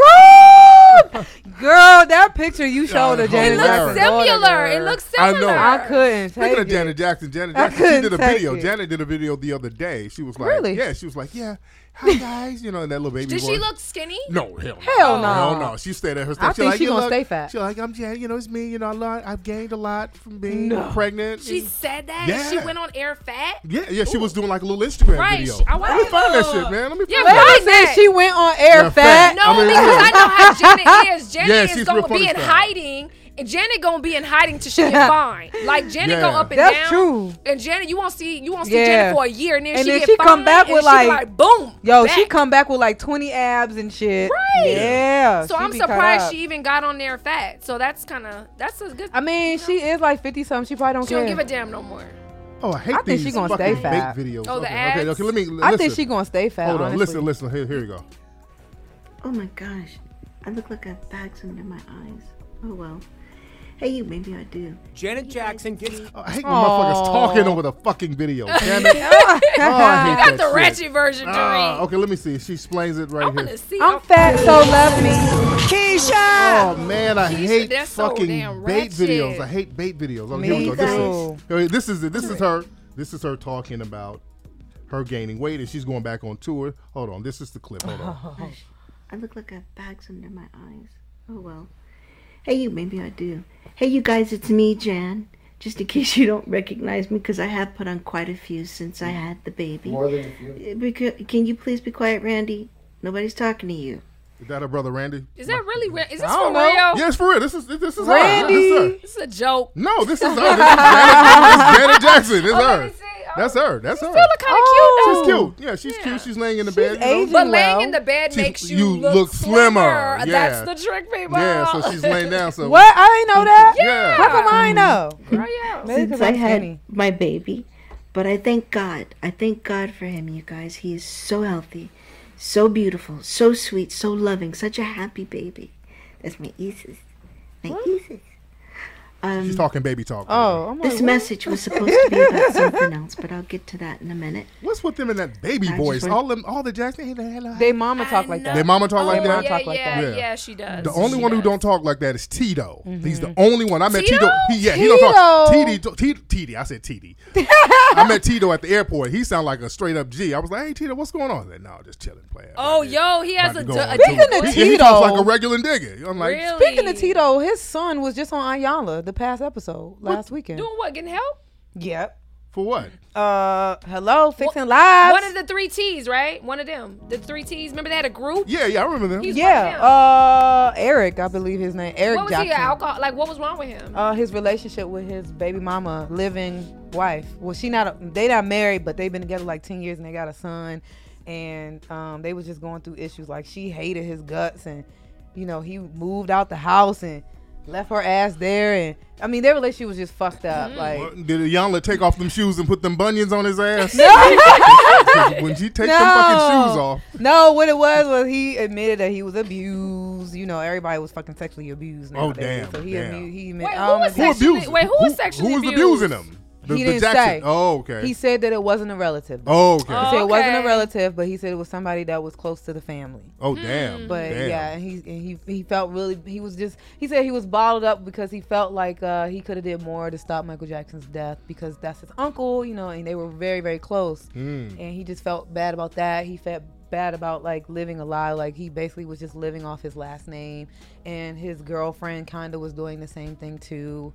so wrong. Girl, that picture you showed of Janet Jackson. It looks similar. I know. I couldn't Speaking take of Janet Jackson, she did a video. Janet did a video the other day. She was like, really? Yeah, she was like, yeah, hi guys, you know, in that little baby Did voice. she look skinny? No, hell no. Hell no. Hell no. She stayed at her stuff. I think she gonna stay fat. She's like, I'm Janet, you know, it's me, you know, I've gained a lot from being pregnant. She said that? Yeah. She went on air fat? Yeah, she was doing like a little Instagram video. Let me find that shit, man. Let me find that. Said she went on air fat. No, because I know how Janet is. Janet is going to be in fat. hiding And Janet gonna be in hiding till she get fine. Like Janet go up and That's down. true. And Janet, you won't see Janet for a year, and then she come fined, back and with she be like boom. Yo, back. she come back with like 20 abs and shit. Right. Yeah. So I'm surprised she even got on there fat. So that's a good. I mean, she is like 50 something. She probably don't She care. don't give a damn no more. Oh, I hate I think these she gonna fucking stay fat. bait videos. Oh, the okay, ads? okay, let me listen. I think she gonna stay fat. Hold on, honestly. listen. Here you go. Oh my gosh, I look like I have bags under my eyes. Oh well. Hey, you, maybe I do. Janet Jackson gets. Oh, I hate when motherfuckers talking over the fucking video. Damn it. I hate You got that the shit. ratchet version, Doreen. Okay, let me see. She explains it right here. I'm fat, so love me. Oh man, I hate that's so fucking damn bait ratchet. videos. I hate bait videos. Oh, Me here we too. go. This is her. This is her talking about her gaining weight, and she's going back on tour. Hold on, this is the clip. Hold on. Gosh, I look like I have bags under my eyes. Oh well. Hey, you, maybe I do. Hey, you guys, it's me, Jan. Just in case you don't recognize me, because I have put on quite a few since I had the baby. More than a few. Can you please be quiet, Randy? Nobody's talking to you. Is that her brother Randy? Is that really real? Is this I for don't know. real? Yeah, it's for real. This is her. Randy. This is her. This is a joke. No, this is her. This is Janet Jackson. It's her. me see. Oh, That's her. That's her. Still look kind of cute though. She's cute. Yeah, she's cute. She's laying in the bed. You know? aging But well. laying in the bed She's- makes you you look slimmer. Yeah. That's the trick, people. Yeah, so she's laying down. So What? I didn't know that. Yeah. How come I ain't know? Girl, yeah. Maybe 'cause Since I I'm had skinny. my baby. But I thank God. I thank God for him, you guys. He is so healthy, so beautiful, so sweet, so loving, such a happy baby. That's my Isis. My Isis. she's talking baby talk. Oh, I'm like, This what? message was supposed to be about something else, but I'll get to that in a minute. What's with them in that baby I voice? just all the Jackson. They mama talk like that. Their mama talk like They that. mama talk like yeah, that. yeah, she does. The only She one who does. don't talk like that is Tito. He's the only one. I met Tito. Tito? He don't talk. Tito. I said Titi. I met Tito at the airport. He sounded like a straight up G. I was like, hey Tito, what's going on? I said, no, just chilling, playing. Oh, yo, he has a Speaking of He Tito, talks like a regular nigga. I'm like, Really? Speaking of Tito, his son was just on Ayala the past episode last weekend. Doing what? Getting help? Yep. for what? Hello, Fixing Lives. One of the 3 T's, right? One of them. The 3 T's. Remember they had a group? Yeah, I remember them. He's one of them. Yeah. Eric, I believe his name. Eric What was Jackson. he, alcohol? Like, what was wrong with him? His relationship with his baby mama, living wife. Well, they not married, but they've been together like 10 years and they got a son. And they was just going through issues like she hated his guts, and you know he moved out the house and left her ass there, and I mean their relationship was just fucked up. Like, Did Iyanla take off them shoes and put them bunions on his ass? When she take them fucking shoes off. No, what it was he admitted that he was abused. You know, everybody was fucking sexually abused nowadays. damn, So he damn. admitted. He Wait, admitted. who was sexually? Wait, who was sexually Who was abused? abusing him? He didn't Jackson. say. Oh, okay. He said that it wasn't a relative. Oh, okay. He said it wasn't a Okay. relative, but he said it was somebody that was close to the family. Oh, damn. But Damn. yeah, and he felt really. He said he was bottled up because he felt like he could have did more to stop Michael Jackson's death because that's his uncle, you know, and they were very, very close. And he just felt bad about that. He felt bad about like living a lie. Like he basically was just living off his last name, and his girlfriend kind of was doing the same thing too.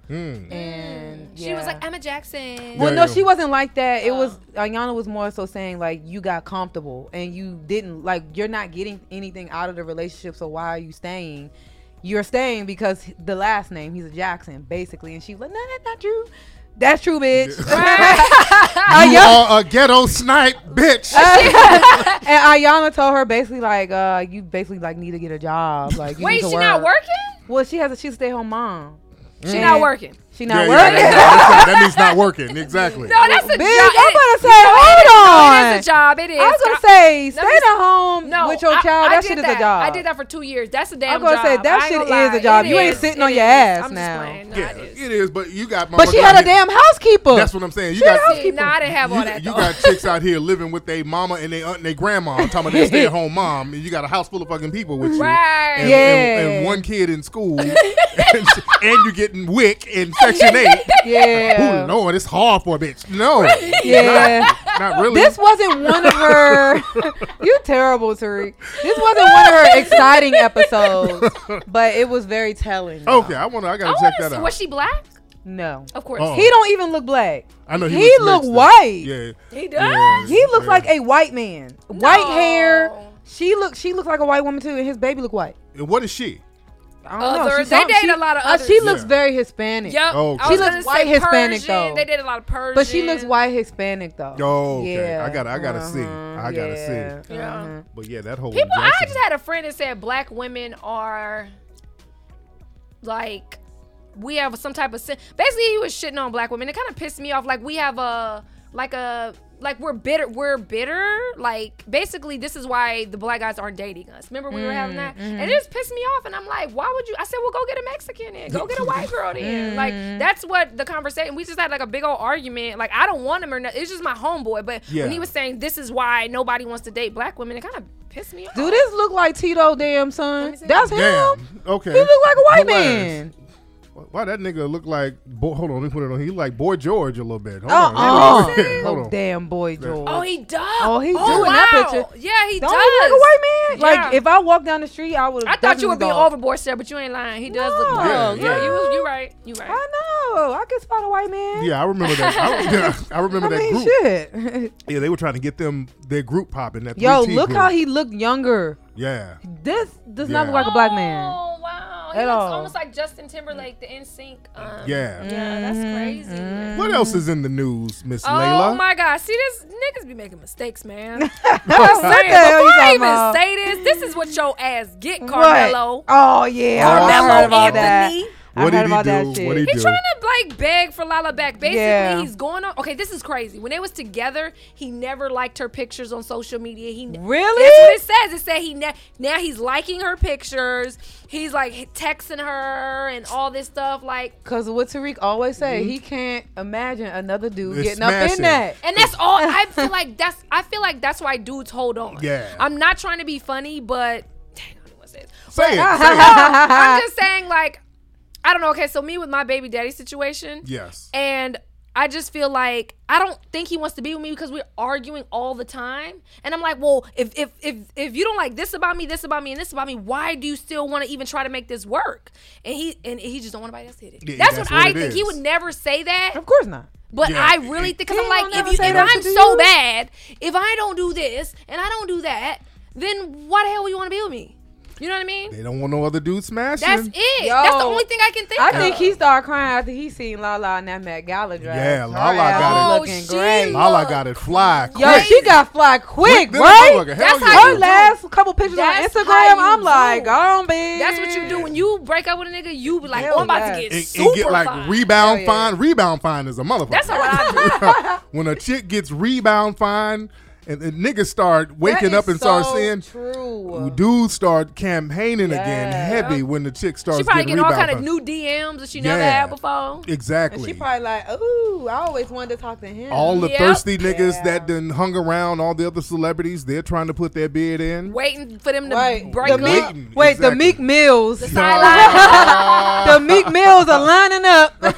And She was yeah. like, Emma Jackson. Well, Yeah, no, yeah. she wasn't like that. It was Iyanla was more so saying like you got comfortable and you didn't like you're not getting anything out of the relationship. So why are you staying? You're staying because the last name he's a Jackson basically. And she was like, no, that's not true. That's true, bitch. You are a ghetto snipe, bitch. And Iyanla told her basically like you basically like need to get a job. Like you Wait, need to she work. not working? Well, she's a stay-home mom. She not working. She not Yeah, working. that means not working. Exactly. No, that's a Bitch, job. I'm gonna say, hold on. It is a job. It is. I was gonna say, stay Let me- at home No, with your I- child. I That did shit is that. a job. I did that for 2 years. That's a damn I'm gonna job. say, that I ain't shit gonna is a lie. job. It You ain't is. sitting It on your is. ass I'm now. Just playing. No, Yeah, it is. it is, but you got. But she motherfuckers had out a here- damn housekeeper. That's what I'm saying. You She had a got. housekeeper. Nah, I didn't have all that. You though. got chicks out here living with their mama and their aunt and their grandma. I'm talking about their stay-at-home mom, and you got a house full of fucking people with you, Right. and, Yeah. and one kid in school, and you're getting WIC in Section 8. Yeah. Oh Lord, it's hard for a bitch. No, Yeah. not really. This wasn't one of her. You terrible, Tariq. This wasn't one of her exciting episodes, but it was very telling. though. Okay, I gotta I check wanna that see- out. Was she black? No. Of course. Oh. He don't even look black. I know he look mixed up. white. Yeah, He does. Yeah. He looks Yeah. like a white man. White No. hair. She looks like a white woman too, and his baby look white. And what is she? I don't know. They dated a lot of others. She looks very Hispanic. Yep. Oh, she looks white Hispanic though. They did a lot of Persian. But she looks white Hispanic though. Oh, okay. Yeah. I gotta see. I gotta see. Yeah. But yeah, that whole people. I just had a friend that said black women are like we have some type of basically he was shitting on black women. It kind of pissed me off. Like we have we're bitter. Like basically this is why the black guys aren't dating us. Remember we were having that? And it just pissed me off. And I'm like, why would you? I said, well, go get a Mexican then. Go get a white girl then. Like that's what the conversation. We just had like a big old argument. Like I don't want him or nothing. It's just my homeboy. But when he was saying this is why nobody wants to date black women, it kind of pissed me off. Do this look like Tito damn son? That's him. Damn. Okay. He look like a white man. Why that nigga look like? Hold on, let me put it on. He like Boy George a little bit. Hold on. Damn Boy George. Oh, he does. Oh, he's doing wow. that picture. Yeah, he Don't does. he look like a white man? Yeah. Like if I walk down the street, I would. I thought you were being overboard, sir, but you ain't lying. He does look like. Yeah, you right. You right. I know. I can spot a white man. Yeah, I remember that. I remember that group. Shit. Yeah, they were trying to get their group popping. That Yo, 3T look group. how he looked younger. Yeah. This does not look like a black man. Oh wow, he looks almost like Justin Timberlake, the NSYNC. Yeah, that's crazy. What else is in the news, Miss Oh Layla? my God, see this niggas be making mistakes, man. Before I even say this is what your ass get, Carmelo. What? Oh yeah, Carmelo Anthony. What did he do? What did he do? He's trying to like beg for Lala back. Basically, he's going on. Okay, this is crazy. When they was together, he never liked her pictures on social media. Really? That's what it says. It said now he's liking her pictures. He's like texting her and all this stuff. Like, cause what Tariq always say, he can't imagine another dude It's getting up in smashing. that. and that's all. I feel like that's why dudes hold on. Yeah. I'm not trying to be funny, but dang, I don't want to say it. Say it. I'm just saying, like, I don't know. Okay, so me with my baby daddy situation. Yes. And I just feel like I don't think he wants to be with me because we're arguing all the time. And I'm like, well, if you don't like this about me, and this about me, why do you still want to even try to make this work? And he just don't want nobody else to hit it. Yeah, that's what I it think. is. He would never say that. Of course not. But Yeah. I really think, because I'm like, if I'm so you. bad, if I don't do this and I don't do that, then why the hell would you want to be with me? You know what I mean? They don't want no other dude smashing. That's it. Yo, That's the only thing I can think of. I think he started crying after he seen Lala in that Met Gala dress. Yeah, Her Lala ass got was it. looking she great. Lala got it fly. Yo, quick. she got fly quick, Than a right? motherfucker. That's Hell how yeah. Her last couple pictures on That's Instagram, how you I'm do. like, oh, bitch. That's what you do when you break up with a nigga. You be like, Hell oh, I'm about to yes. get And super get like fine. rebound Hell fine. Rebound fine is a motherfucker. That's what I do. When a chick gets rebound fine and niggas start waking up and start saying, true. dudes start campaigning again Yeah. heavy when the chick starts She probably getting getting all rebound kind of fine. new DMs that she never Yeah. had before. Exactly. And she probably like, ooh, I always wanted to talk to him. all the Yep. thirsty niggas Yeah. that done hung around all the other celebrities, they're trying to put their bid in. Waiting for them to Right. break up. The Meek, Waiting, wait, the exactly. Meek Mills. The sideline. The Meek Mills are lining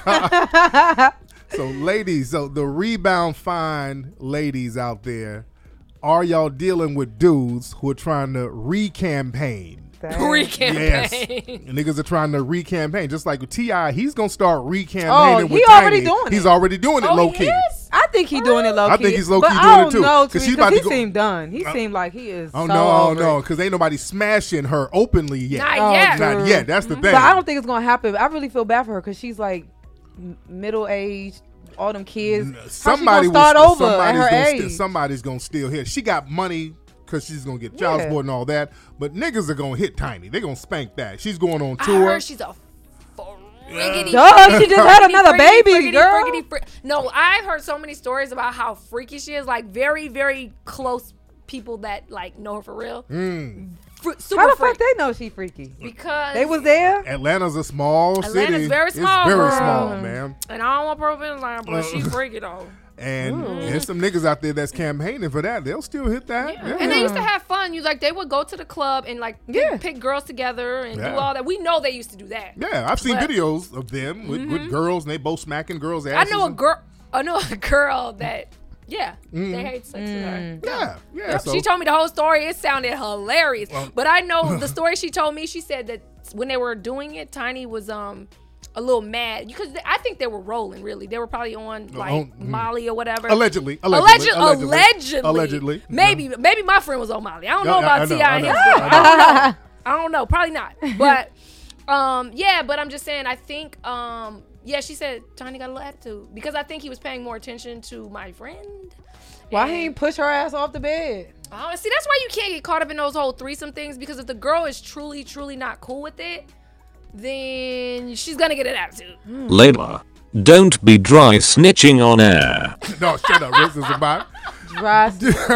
up. So ladies, so the rebound fine ladies out there, are y'all dealing with dudes who are trying to re-campaign? Yes. Re-campaign. Niggas are trying to re-campaign. Just like with T.I., he's going to start re-campaigning Oh, with he Tiny. already doing He's it. already doing it Oh, low-key. he is? I think he doing it low key. I think he's low-key but doing I it don't too, know, 'cause she's because about he to go- seemed done. He seemed like he is. Oh, so no, over no, it. because ain't nobody smashing her openly yet. Not yet. Not yet. That's the thing. But I don't think it's gonna happen. I really feel bad for her because she's like middle aged, all them kids. Somebody How she gonna start will, over at her somebody's age. somebody's gonna steal here. She got money because she's gonna get child Yeah. support and all that. But niggas are gonna hit Tiny. They gonna spank that. She's going on I tour. heard she's a friggity. Duh, she just had another friggity, baby, friggity, girl. friggity, no, I've heard so many stories about how freaky she is. Like very, very close people that like know her for real. Super How the freak. fuck they know she freaky? Because They was there. Atlanta's a small city. Atlanta's very small, It's very girl. small, man. And I don't want profile line, but she freaky though. And there's some niggas out there that's campaigning for that. They'll still hit that. Yeah. And they used to have fun. You like they would go to the club and like pick girls together and Yeah. do all that. We know they used to do that. Yeah, I've seen But- videos of them with girls and they both smacking girls' I asses. know a girl that they hate sex with her. Yeah. Yep, So, she told me the whole story. It sounded hilarious. But I know the story she told me. She said that when they were doing it, Tiny was a little mad because I think they were rolling. Really, they were probably on like Molly or whatever. Allegedly. Maybe my friend was on Molly. I don't know I about know, T.I. I and know, his I girl. I don't know. Probably not. But Yeah, but I'm just saying, I think, yeah, she said Tiny got a little attitude because I think he was paying more attention to my friend. Why he ain't push her ass off the bed? Oh, see, that's why you can't get caught up in those whole threesome things, because if the girl is truly, truly not cool with it, then she's gonna get an attitude. Layla, don't be dry snitching on air. No, shut up. This is about Dry.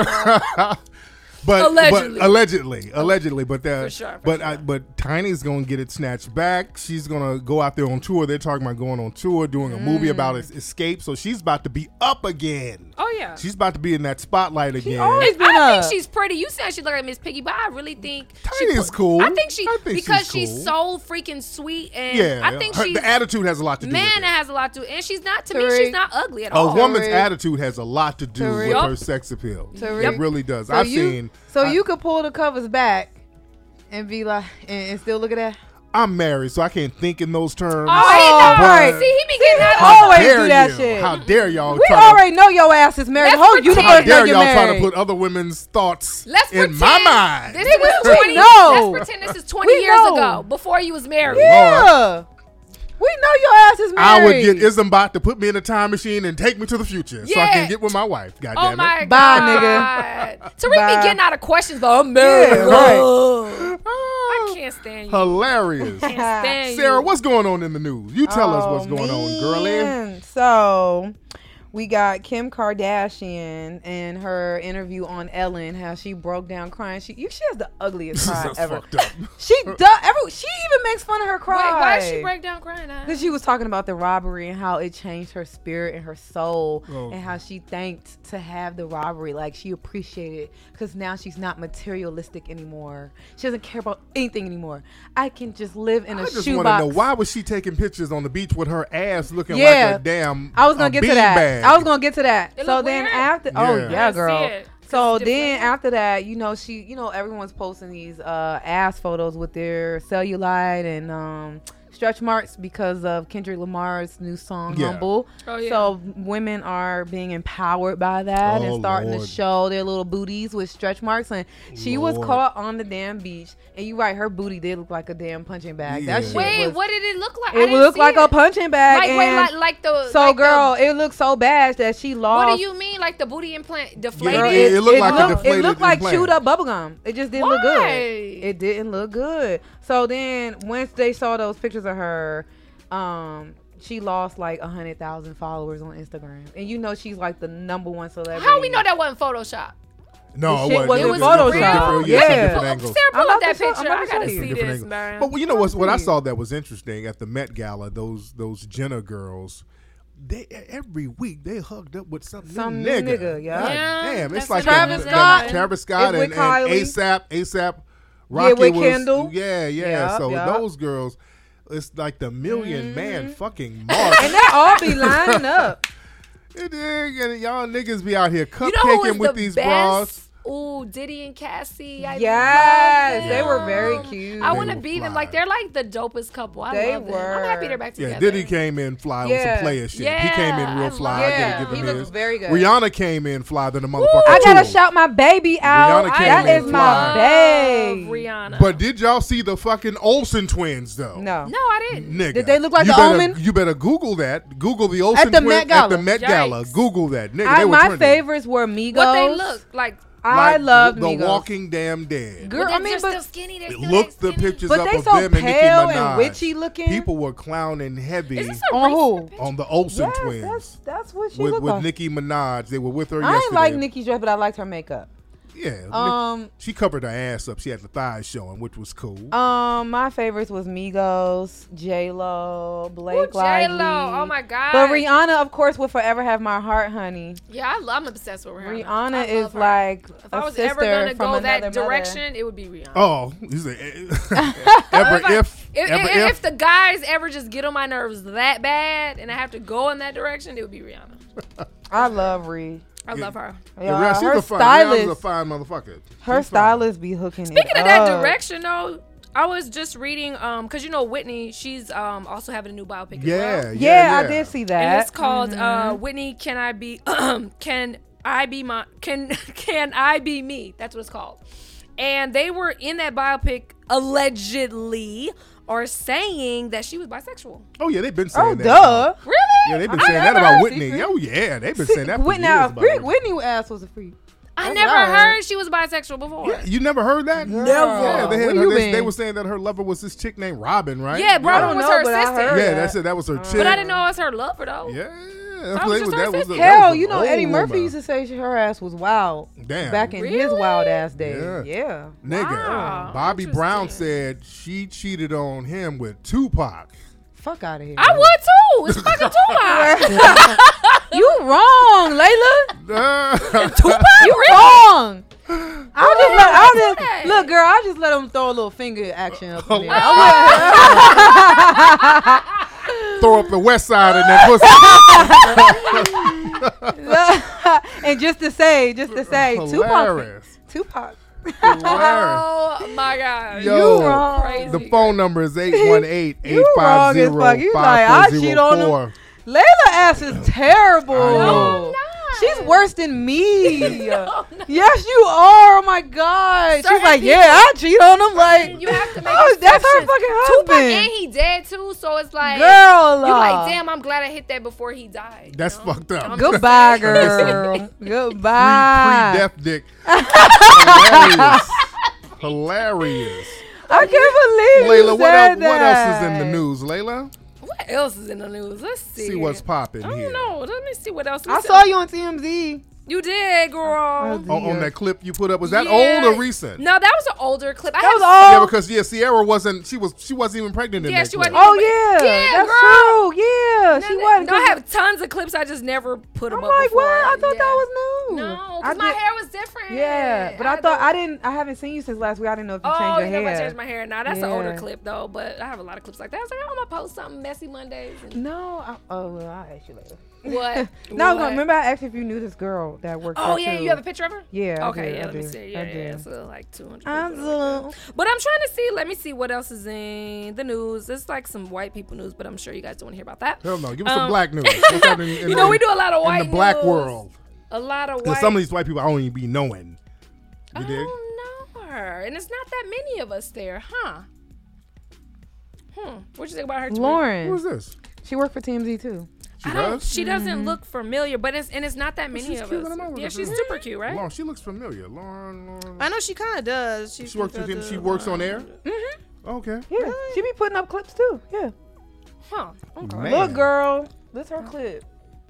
But Allegedly. allegedly, but For sure. but Tiny's gonna get it snatched back. She's gonna go out there on tour. They're talking about going on tour, doing a movie about escape. So she's about to be up again. Oh yeah. She's about to be in that spotlight again. always been I up. think she's pretty. You said she look like Miss Piggy, but I really think Tiny is cool. I think because she's she's cool. so freaking sweet, and Yeah, I think she's the attitude has a lot to do with man, it. that has a lot to, and she's not to me. Tariq. She's not ugly at all. A woman's Tariq. attitude has a lot to do with Tariq. her sex appeal. Tariq. It really does. So I've you- seen. So you could pull the covers back and be like, and still look at that. I'm married, so I can't think in those terms. Oh, he know. right. See, he be getting out of How always dare do that you? shit. How dare y'all? We try to- already know your ass is married. The Let's whole pretend. universe How know dare you're y'all try to married. put other women's thoughts Let's in pretend my mind? This is We 20, know. Let's pretend this is 20 We years know. ago, before you was married. Yeah. We know your ass is married. I would get Isambot to put me in a time machine and take me to the future so I Yeah. can get with my wife. God Oh damn it. my Bye, God. Tariq Bye. be getting out of questions, but I'm married. Yeah, right. Ugh. I can't stand you. Hilarious. Can't stand Sarah, you. what's going on in the news? You tell us what's going on, girlie. Man. So we got Kim Kardashian and her interview on Ellen, how she broke down crying. She has the ugliest cry That's ever. fucked up. She even makes fun of her cry. Wait, why did she break down crying? Because she was talking about the robbery and how it changed her spirit and her soul, Oh. and how she thanked to have the robbery. Like, she appreciated it because now she's not materialistic anymore. She doesn't care about anything anymore. I can just live in a I just want shoebox. to know, why was she taking pictures on the beach with her ass looking Yeah. like a damn I was gonna get to that. beanbag? I was gonna get to that. It So look then weird? after, Yeah. oh yeah, I girl. see it. So It's then different. after that, everyone's posting these ass photos with their cellulite and stretch marks because of Kendrick Lamar's new song Yeah. Humble. Oh, yeah. So women are being empowered by that Oh, and starting Lord. to show their little booties with stretch marks. And she was Lord. caught on the damn beach. And you're right, her booty did look like a damn punching bag. That Yeah. shit Wait, was, what did it look like? I it didn't looked see like it. a punching bag. Like, wait, and like the. so, like girl, it looked so bad that she lost. What do you mean? Like the booty implant deflated? Girl, it looked like a It deflated looked like implant. chewed up bubblegum. It just didn't look good. Why? It didn't look good. So then once they saw those pictures of her, she lost like 100,000 followers on Instagram. And she's like the #1 celebrity. How we know that wasn't Photoshop? No, The it shit wasn't. wasn't It was Photoshopped. different- Yeah. different angles. Sarah, pull I'm up about that to show- picture. I'm I about to gotta show you. see Different this, angles. man. But you know what I see. saw that was interesting at the Met Gala, those Jenner girls, they every week they hugged up with some Some new new nigga. nigga, yeah. God Yeah, damn, it's that's like Travis the- Scott Travis Scott is and with Kylie. ASAP Rocky with was, Kendall. Yeah. Yup, So yup. those girls, it's like the million man fucking mark. And they all be lining up. And y'all niggas be out here You know who was cupcaking with the these best? bras. Ooh, Diddy and Cassie. I Yes, love they were them. very cute. I They want to were be them. fly. Like, they're like the dopest couple. I They love them. were. I'm happy they're back together. Yeah, Diddy came in fly on Yeah. some player shit. Yeah, He came in real I fly. love I Yeah, gotta give he him looked his. very good. Rihanna came in fly than the motherfucker. I gotta too. shout my baby out. Rihanna came That in is fly. my babe. Rihanna. But did y'all see the fucking Olsen twins though? No. no, I didn't. Nigga. Did they look like you the better, Omen? You better Google that. Google the Olsen the twins Met Gala. at the Met Gala. Yikes. Google that. Nigga, they were My trending. favorites were Migos. What they look like? I Like loved The Migos. Walking Damn Dead. Girl, But I mean, they're still but skinny. They're still Look that the skinny. pictures But up they of so them and Nicki pale and Minaj. witchy looking. People were clowning heavy Is this a on recent who? picture? on the Olsen Yes, twins that's what she with looked like. Nicki Minaj. They were with her I yesterday. ain't like Nicki's dress, but I liked her makeup. Yeah. She covered her ass up. She had the thighs showing, which was cool. My favorites was Migos, J-Lo, Blake Lively. J-Lo. Oh my God. But Rihanna, of course, will forever have my heart, honey. Yeah, I'm obsessed with Rihanna. Rihanna I is love her. like If I a was sister ever gonna from go another that direction, it would be Rihanna. Oh, you say If the guys ever just get on my nerves that bad and I have to go in that direction, it would be Rihanna. I love Ree. I love her. Yeah, she's her a fine. Rihanna's a stylist, fine motherfucker. her She's fine. stylist be hooking Speaking it of that up. direction, though, I was just reading, because Whitney, she's also having a new biopic. Yeah, as well. Yeah, I did see that. And it's called Whitney. Can I be? Can I be my? Can I be me? That's what it's called. And they were in that biopic allegedly are saying that she was bisexual. Oh yeah, they've been saying that. Duh. Really? Yeah, they've been saying that about Whitney. Oh yeah, they've been saying that for Whitney, years about her. Whitney ass was a freak. I never heard she was bisexual before. Yeah, you never heard that? Never. Yeah, Where they were saying that her lover was this chick named Robin, right? Yeah, Robin was her assistant. Yeah, that's it. That was her chick. But I didn't know it was her lover though. Yeah. Hell, you know Eddie Murphy used to say her ass was wild. Damn. Back in his wild ass days. Yeah. Nigga, Wow. Bobby Brown said she cheated on him with Tupac. Fuck out of here. I would too. It's fucking Tupac. You wrong, Layla. Tupac? You wrong. I'll just look, girl. I'll just let him throw a little finger action up in there. Throw up the west side in that pussy. And just to say, Hilarious. Tupac. Oh my God. Yo, you wrong. Crazy. The phone number is 818-850-5404. You like, I cheat on him. Layla ass is terrible. No, she's worse than me. No. Yes, you are. Oh my God. Certain She's like, people, yeah, I cheat on him. Like, you have to make that's her exceptions. fucking Tupac, husband. and he dead too, so it's like, Girl, you like, damn, I'm glad I hit that before he died. That's fucked up. Goodbye, girl. Goodbye. Pre-death dick. Hilarious. I can't believe Layla, you said that. what else is in the news, Layla? What else is in the news? Let's see. See what's popping here. I don't know. Let me see what else. I saw you on TMZ. You did, girl. On that clip you put up, was that old or recent? No, that was an older clip. That was old. Yeah, because Sierra wasn't. She wasn't even pregnant in that she clip. wasn't. Oh yeah, that's girl. true. Yeah, she wasn't. No, I have tons of clips. I just never put them I'm up. like, before. what? I thought that was new. No, because my hair was different. Yeah, but I haven't seen you since last week. I didn't know if you changed your hair. I changed my hair. Now that's an older clip though, but I have a lot of clips like that. I was like, I'm gonna post something messy Mondays. No, I'll ask you later. What? No, remember I asked if you knew this girl that worked. Oh yeah, you have a picture of her? Yeah. Okay, I let me see. Yeah, it's like 200. But I'm trying to see. Let me see what else is in the news. It's like some white people news, but I'm sure you guys don't want to hear about that. Hell no, give us some black news. What's happening in we do a lot of white in the black news. world. A lot of white. Because some of these white people I don't even be knowing. You dig? I don't know her, and it's not that many of us there, huh? What you think about her? Lauren. Who is this? She worked for TMZ too. She doesn't look familiar, but it's not that many of us. Yeah, she's super cute, right? Lauren, she looks familiar. Lauren. I know she kind of does. She works with him. She works on air. Okay. Yeah, she be putting up clips too. Yeah. Huh. Okay. Look, girl, this her clip.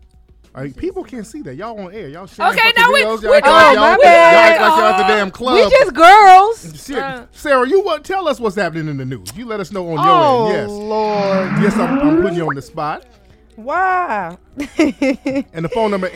People can't see that. Y'all on air. Y'all sharing Okay, now videos. we're my bad. Y'all act like y'all at the damn club. We just girls. Sarah, tell us what's happening in the news. You let us know on your end. Yes. Lord. Yes, I'm putting you on the spot. Why? And the phone number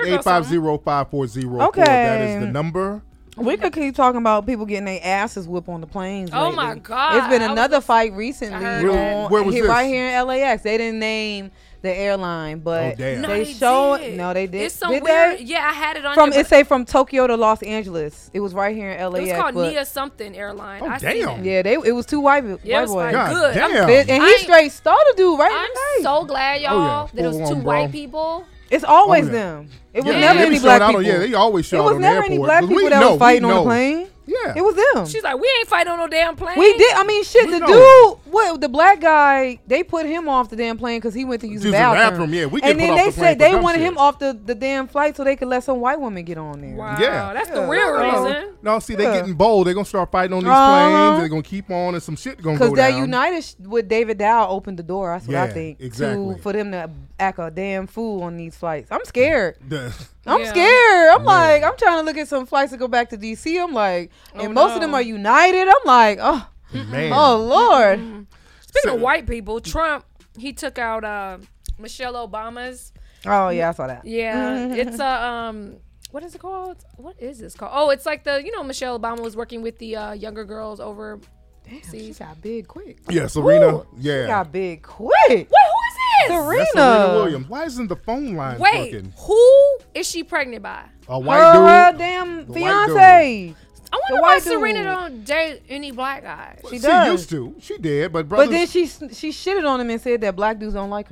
818-850-5404. Okay. That is the number. We could keep talking about people getting their asses whipped on the planes. Oh lately. my God. It's been another fight recently. Where was this? Right here in LAX. They didn't name the airline, but damn. they showed. No, they did. It's some did weird. they? Yeah, I had it on. From here, it say from Tokyo to Los Angeles. It was right here in LAX. it was called but Nia something airline. Oh, I seen damn. it. yeah, it was two white Yeah, it white was boys. fine. Good. Damn. And he straight started dude right in I'm the face. so glad, y'all, that it was Full two on, white bro. people. It's always yeah. them. It was Yeah. never They any be black showing out people. on, they always show It out was on never the any airport. black 'Cause people we that know, was fighting we on the know. plane. Yeah. It was them. She's like, we ain't fighting on no damn plane. We did. I mean, shit. We The know. dude, the black guy, they put him off the damn plane because he went to use the bathroom. Yeah, we get and put then off they the plane said for they dumb wanted shit. him off the damn flight so they could let some white woman get on there. Wow, Yeah. that's the real reason. No, see, they getting bold. They're going to start fighting on these Uh-huh. planes. They're going to keep on and some shit going to go Because that down. United with David Dow opened the door. That's what I Yeah, think. exactly. For them to act a damn fool on these flights. I'm scared. The- I'm Yeah. scared. I'm like, I'm trying to look at some flights to go back to DC. I'm like, and most of them are United. I'm like, oh, Man. oh Lord. Speaking of white people, Trump, he took out Michelle Obama's. Oh yeah, I saw that. Yeah, it's a what is it called? What is this called? Oh, it's like Michelle Obama was working with the younger girls over. Damn, she got big quick. Yeah, Serena. Ooh, Yeah. She got big quick. Wait, who is this? Serena. That's Serena Williams. Why isn't the phone line Wait, working? who is she pregnant by? A white dude. Her damn The white fiance. I wonder The why white Serena dude. don't date any black guys. She She does. used to. She did, but brothers. But then she shitted on him and said that black dudes don't like her.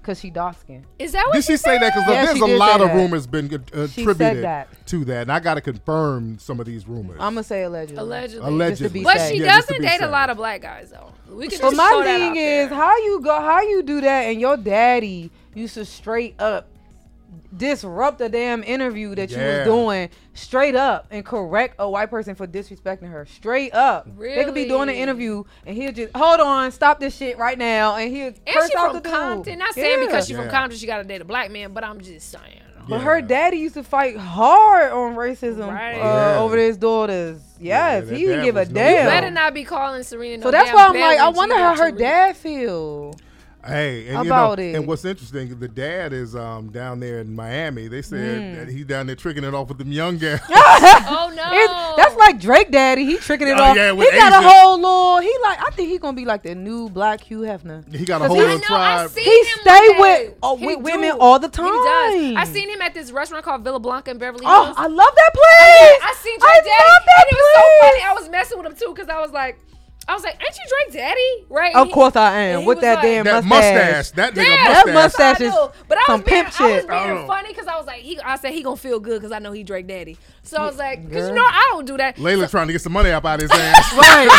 because she dark skinned. Is that what Did she say that? Because Yeah, there's she a did lot say of that. rumors been She said attributed that. to that, and I got to confirm some of these rumors. I'm gonna say allegedly. Allegedly. Just to be But safe. she Yeah, just to doesn't be date a safe. lot of black guys though. We could But just my throw that thing out is, there. how you do that, and your daddy used to straight up disrupt the damn interview that you Yeah. was doing, straight up, and correct a white person for disrespecting her, straight up. They could be doing an Really? interview, and he'll just hold on, stop this shit right now, and he'll And curse she out from the Compton. dude. Not saying because she Yeah. from Compton she got to date a black man, but I'm just saying. But her daddy used to fight hard on racism Right. Yeah. over his daughters. Yes, that he didn't dad give a was no damn. joke. Better not be calling Serena. So no that's damn why I'm bitch like, I when she wonder how got her you. dad feel. Hey, and About you know, it. and what's interesting, the dad is down there in Miami. They said that he's down there tricking it off with them young guys. Oh no, That's like Drake daddy. He tricking it Oh, off. yeah, He with got a Asian. whole little. He like. I think he gonna be like the new black Hugh Hefner. He got a 'Cause whole he- little tribe. seen He him stay one with day. with He women do. all the time. He does. I seen him at this restaurant called Villa Blanca in Beverly Oh, Hills. I love that place. I seen Drake I Daddy, love that and it was so place. funny. I was messing with him too because I was like, ain't you Drake Daddy? Right? Of course I and am. he With was that like- damn That mustache. mustache. That nigga Yeah, That mustache. mustache is I know. But I some was being, pimp I was shit. being funny because I was like, I said he gonna feel good because I know he Drake Daddy. So I was like, because you Girl. know I don't do that. Layla trying to get some money up out of his ass.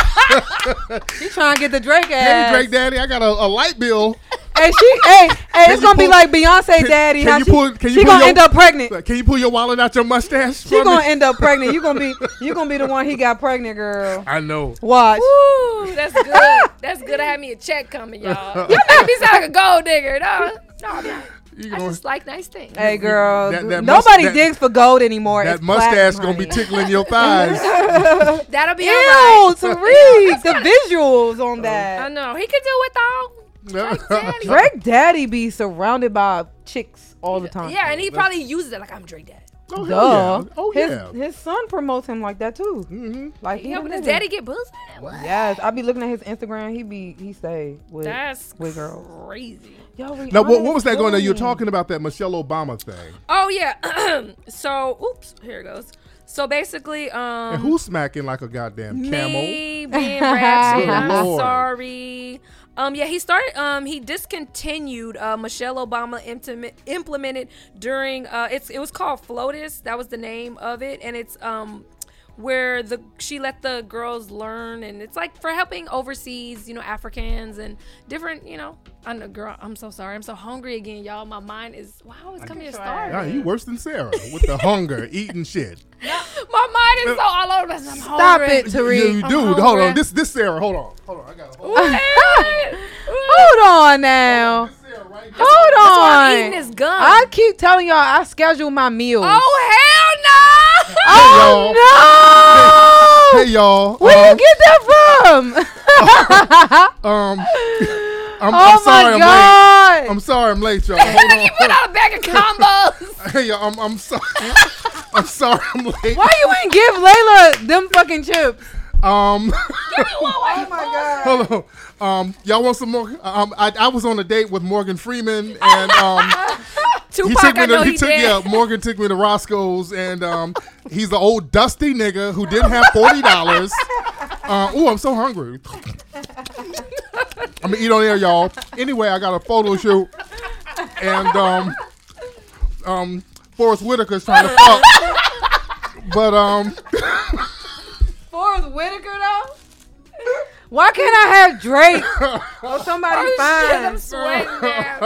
Right. She trying to get the Drake Hey, ass. Drake Daddy, I got a light bill. Hey, it's you gonna be pull- like Beyonce daddy. Can How you she, pull? Can you she pull gonna your, end up pregnant. Can you pull your wallet out your mustache? She for gonna me? end up pregnant. You gonna be the one he got pregnant, girl. I know. Watch. Woo, that's good. That's good. I had me a check coming, y'all. You make me sound like a gold digger. No, I'm not. You I gonna- just like nice things. Hey, girl. that Nobody that- digs for gold anymore. That It's mustache platinum, gonna be honey. tickling your thighs. That'll be Ew, alright. Tariq, the visuals on that. I know he could do without. Daddy. Drake daddy be surrounded by chicks all the time. Yeah, and he probably uses it like I'm Drake Daddy. Oh, Duh. hell yeah. Oh, his, yeah. his son promotes him like that too. Mm-hmm. Like he Yeah, the but his nigga. daddy get pussy. Yes, I be looking at his Instagram. He stay with That's with girls. crazy. Yo, Now, what was that going on? You're talking about that Michelle Obama thing. Oh yeah. So, oops, here it goes. So basically, And who's smacking like a goddamn camel? me being ratchet. Good I'm Lord. sorry. Yeah, he discontinued Michelle Obama implemented during it was called FLOTUS. That was the name of it, and it's where she let the girls learn, and it's like for helping overseas, Africans and different, I know, girl, I'm so sorry. I'm so hungry again, y'all. My mind is, wow, it's coming to start. Yeah, you worse than Sarah with the hunger, eating shit. My mind is so all over the place. I'm Stop hungry. it, Tariq. You, I'm dude, hungry. hold on. This Sarah, hold on. I got to hold on. Hold on now. This Sarah right here. Hold That's why on. I'm eating this gum. I keep telling y'all I schedule my meals. Oh hell no! Oh no! Hey y'all. Where you get that from? I'm Oh sorry my I'm God! late. I'm sorry I'm late, y'all. Hold on. You put out a bag of combos. Hey, y'all, I'm sorry. I'm sorry I'm late. Why you ain't give Layla them fucking chips? Oh Oh my God! Hold on. Y'all want some more? I was on a date with Morgan Freeman, and Tupac, I know he did. Morgan took me to Roscoe's, and he's the old dusty nigga who didn't have $40. I'm so hungry. I'm gonna eat on air, y'all. Anyway, I got a photo shoot, and Forrest Whitaker's trying to fuck, but Forrest Whitaker though? Why can't I have Drake or somebody Shit, I'm fine? sweating now.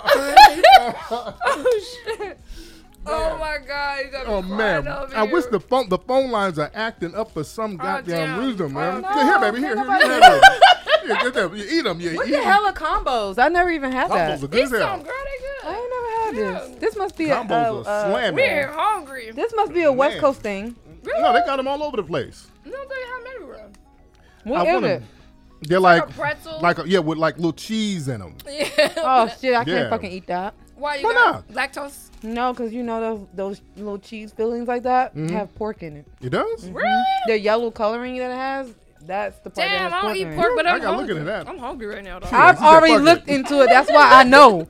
Oh shit. Oh my God, you got me Oh man, crying over I wish here. the phone lines are acting up for some goddamn damn. reason, man. Oh, Here, no. baby, here, Nobody- here, here. Yeah, get them. You eat them, you What eat the 'em. hell are combos? I never even had that. Combos are good These as some, hell. girl, they I good. ain't never had this. This must be Combos are slamming. We're hungry. This must be a West Man. Coast thing. No, they got them all over the place. No, they have them everywhere. What I is want it? 'em. They're like, a pretzel. with like little cheese in them. Yeah. Oh shit! I Yeah. can't fucking eat that. Why you Why got lactose? No, because you know those little cheese fillings like that have pork in it. It does? Really? The yellow coloring that it has, that's the part Damn, that I has don't pork eat in pork, it. but I I'm gotta look hungry. into that. I'm hungry right now, though. I've said already fuck looked it. into it. That's why I know.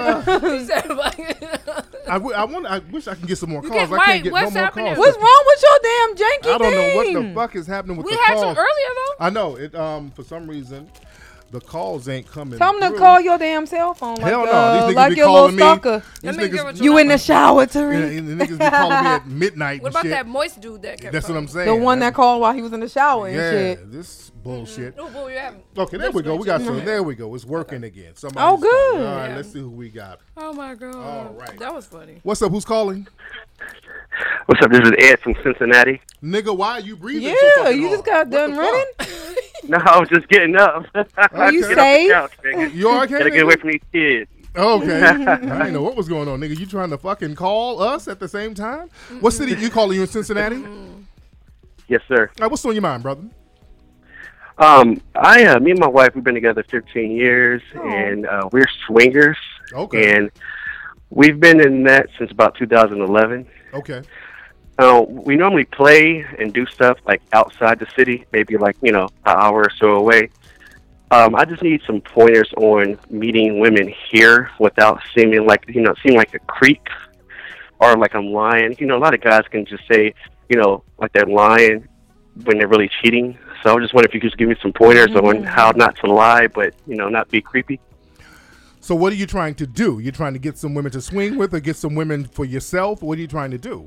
I wish I can get some more calls. can't- I right, can't get what's no more happening? calls. What's wrong with your damn janky I don't know what thing? the fuck is happening with We the had calls. some earlier though. I know it. For some reason, The calls ain't coming. Tell them through. to call your damn cell phone. Like, Hell no. These niggas like be your calling little me. stalker. These niggas, You in the shower, Tariq. yeah, the niggas be calling me at midnight. What and about shit. that moist dude that kept That's what I'm saying. The one that called while he was in the shower and yeah, shit. this bullshit. Oh, boy, you haven't. Okay, there we go. We got some. There we go. It's working again. Somebody's Oh, good. calling. All right, Yeah. let's see who we got. Oh, my God. All right. That was funny. What's up? Who's calling? What's up? This is Ed from Cincinnati. Nigga, why are you breathing? Yeah, so fucking you hard? just got What done the running. No, I was just getting up. Are you Okay. Get off safe? the couch, nigga. You okay? Gotta get away from these kids. Okay. I didn't know what was going on, nigga. You trying to fucking call us at the same time? What city you calling? You in Cincinnati? Yes, sir. All right, what's on your mind, brother? Me and my wife, we've been together 15 years, and we're swingers. Okay. And we've been in that since about 2011. Okay. We normally play and do stuff like outside the city, maybe like, an hour or so away. I just need some pointers on meeting women here without seeming like a creep or like I'm lying. A lot of guys can just say, like they're lying when they're really cheating. So I just wonder if you could just give me some pointers on how not to lie, but, not be creepy. So what are you trying to do? You trying to get some women to swing with or get some women for yourself? What are you trying to do?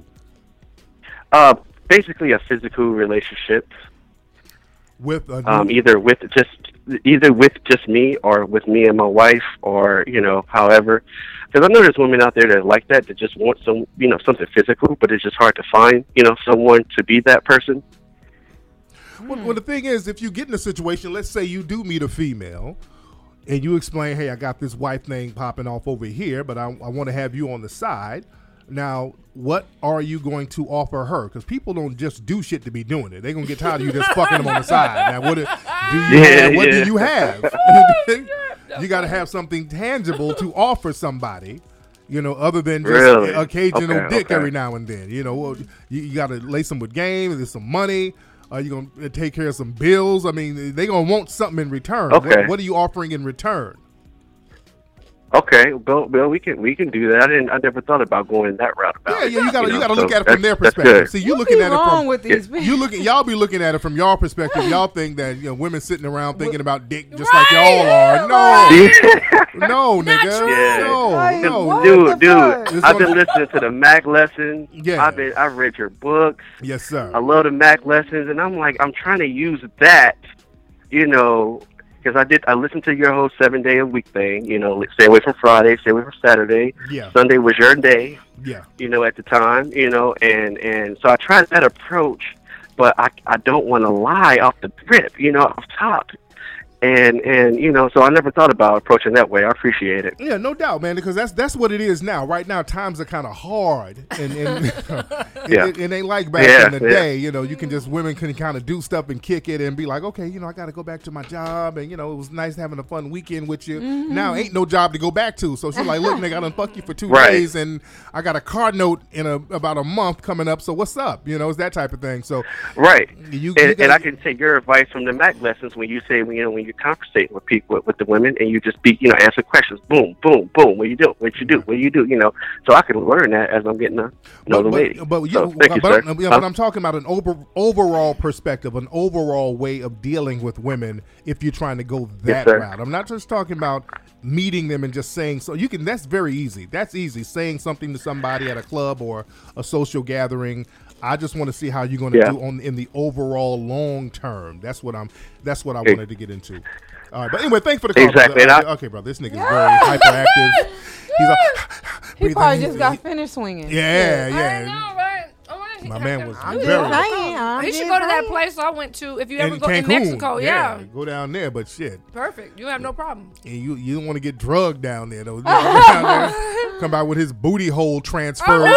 Basically a physical relationship. With a either with just me or with me and my wife or however, because I know there's women out there that like that just want some something physical, but it's just hard to find someone to be that person. Well, the thing is, if you get in a situation, let's say you do meet a female and you explain, hey, I got this wife thing popping off over here, but I want to have you on the side. Now, what are you going to offer her? Because people don't just do shit to be doing it. They're going to get tired of you just fucking them on the side. Now, what do you have? You got to have something tangible to offer somebody, other than just occasional dick every now and then. You got to lace them with game. There's some money. You're going to take care of some bills. I mean, they're going to want something in return. Okay. What are you offering in return? Okay, Bill, we can do that, and I never thought about going that route about it. Yeah, you gotta look at it from their perspective. See, you looking at it from with these y'all be looking at it from your perspective. Y'all think that women sitting around thinking about dick just like y'all are. No, nigga, no, dude. I've been listening to the Mac lessons. Yeah, I've read your books. Yes, sir. I love the Mac lessons, and I'm trying to use that, because I listened to your whole 7-day-a-week thing, stay away from Friday, stay away from Saturday. Yeah. Sunday was your day. Yeah. At the time, and so I tried that approach, but I don't want to lie off the rip, off top. And so I never thought about approaching that way. I appreciate it. Yeah, no doubt, man, because that's what it is now. Right now, times are kind of hard, and it ain't like back in the day. You can women can kind of do stuff and kick it and be like, okay, I got to go back to my job, and it was nice having a fun weekend with you. Mm-hmm. Now ain't no job to go back to, so she's like, look, nigga, I done fuck you for 2 days, and I got a car note in about a month coming up. So what's up? It's that type of thing. So and I can take your advice from the Mac lessons when you say when you conversating with people, with the women, and you just answer questions, boom, boom, boom. What you do? What you do? So I can learn that as I'm getting to know the lady. But I'm talking about an overall perspective, an overall way of dealing with women. If you're trying to go that route, I'm not just talking about meeting them and just saying so. You can. That's very easy. That's easy. Saying something to somebody at a club or a social gathering. I just want to see how you're going to do in the overall long term. That's what I wanted to get into. All right, but anyway, thanks for the call. Exactly. Okay, bro, this nigga's very hyperactive. He probably just got finished swinging. Yeah. I know, right? My man was I'm very. He should go to that place I went to if you ever go in Mexico. Yeah, go down there, but shit. Perfect. You have no problem. And you don't want to get drugged down there though. Come back with his booty hole transferred.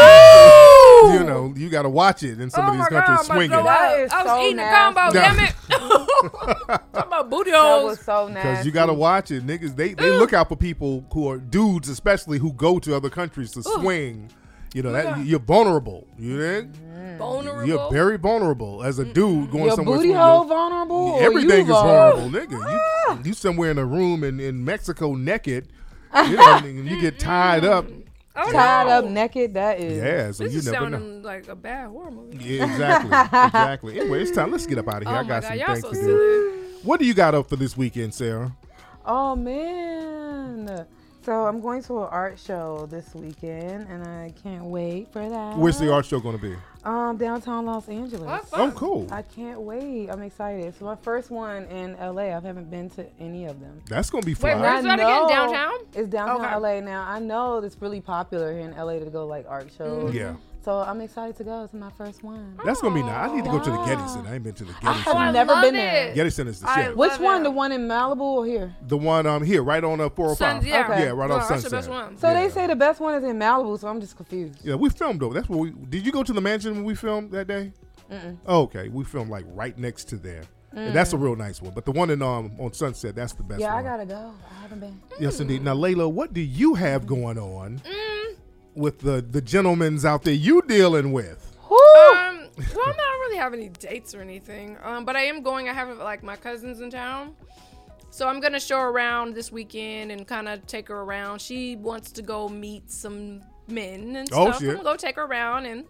You got to watch it in some of these countries swinging. I was eating a combo, damn it. Talking about booty holes. That was so nasty. Because you got to watch it. Niggas, they look out for people who are dudes, especially who go to other countries to swing. That you're vulnerable. You think? Vulnerable. You're very vulnerable as a dude going somewhere. Your booty hole vulnerable? Everything is vulnerable, nigga. You somewhere in a room in Mexico naked. You get tied up. Tied up naked, that is. Yeah, so this you is never know. Sounding like a bad horror movie. Yeah, exactly. Anyway, it's time. Let's get up out of here. I got some things to do. What do you got up for this weekend, Sarah? Oh, man. So I'm going to an art show this weekend, and I can't wait for that. Where's the art show going to be? Downtown Los Angeles. Oh, cool. I can't wait. I'm excited. It's my first one in LA. I haven't been to any of them. That's going to be fun. Wait, where's that again? Downtown? It's downtown LA now. I know it's really popular here in LA to go like art shows. Yeah. So I'm excited to go. It's my first one. That's going to be nice. I need to go to the Getty Center. I ain't been to the Getty Center. I've never been there. Getty Center is the shit. Which one? The one in Malibu or here? The one here, right on 405. Yeah. Okay. Yeah, right on That's Sunset. the best one. So they say the best one is in Malibu, so I'm just confused. Yeah, we filmed over. That's where we. Did you go to the mansion when we filmed that day? Oh, okay, we filmed like right next to there. And that's a real nice one. But the one in on Sunset, that's the best one. Yeah, I gotta go. I haven't been. Yes, indeed. Now, Layla, what do you have going on with the gentlemen's out there you dealing with? Well, I don't really have any dates or anything. But I am going. I have like my cousins in town. So I'm going to show her around this weekend and kind of take her around. She wants to go meet some men and stuff. Shit. I'm going to go take her around, and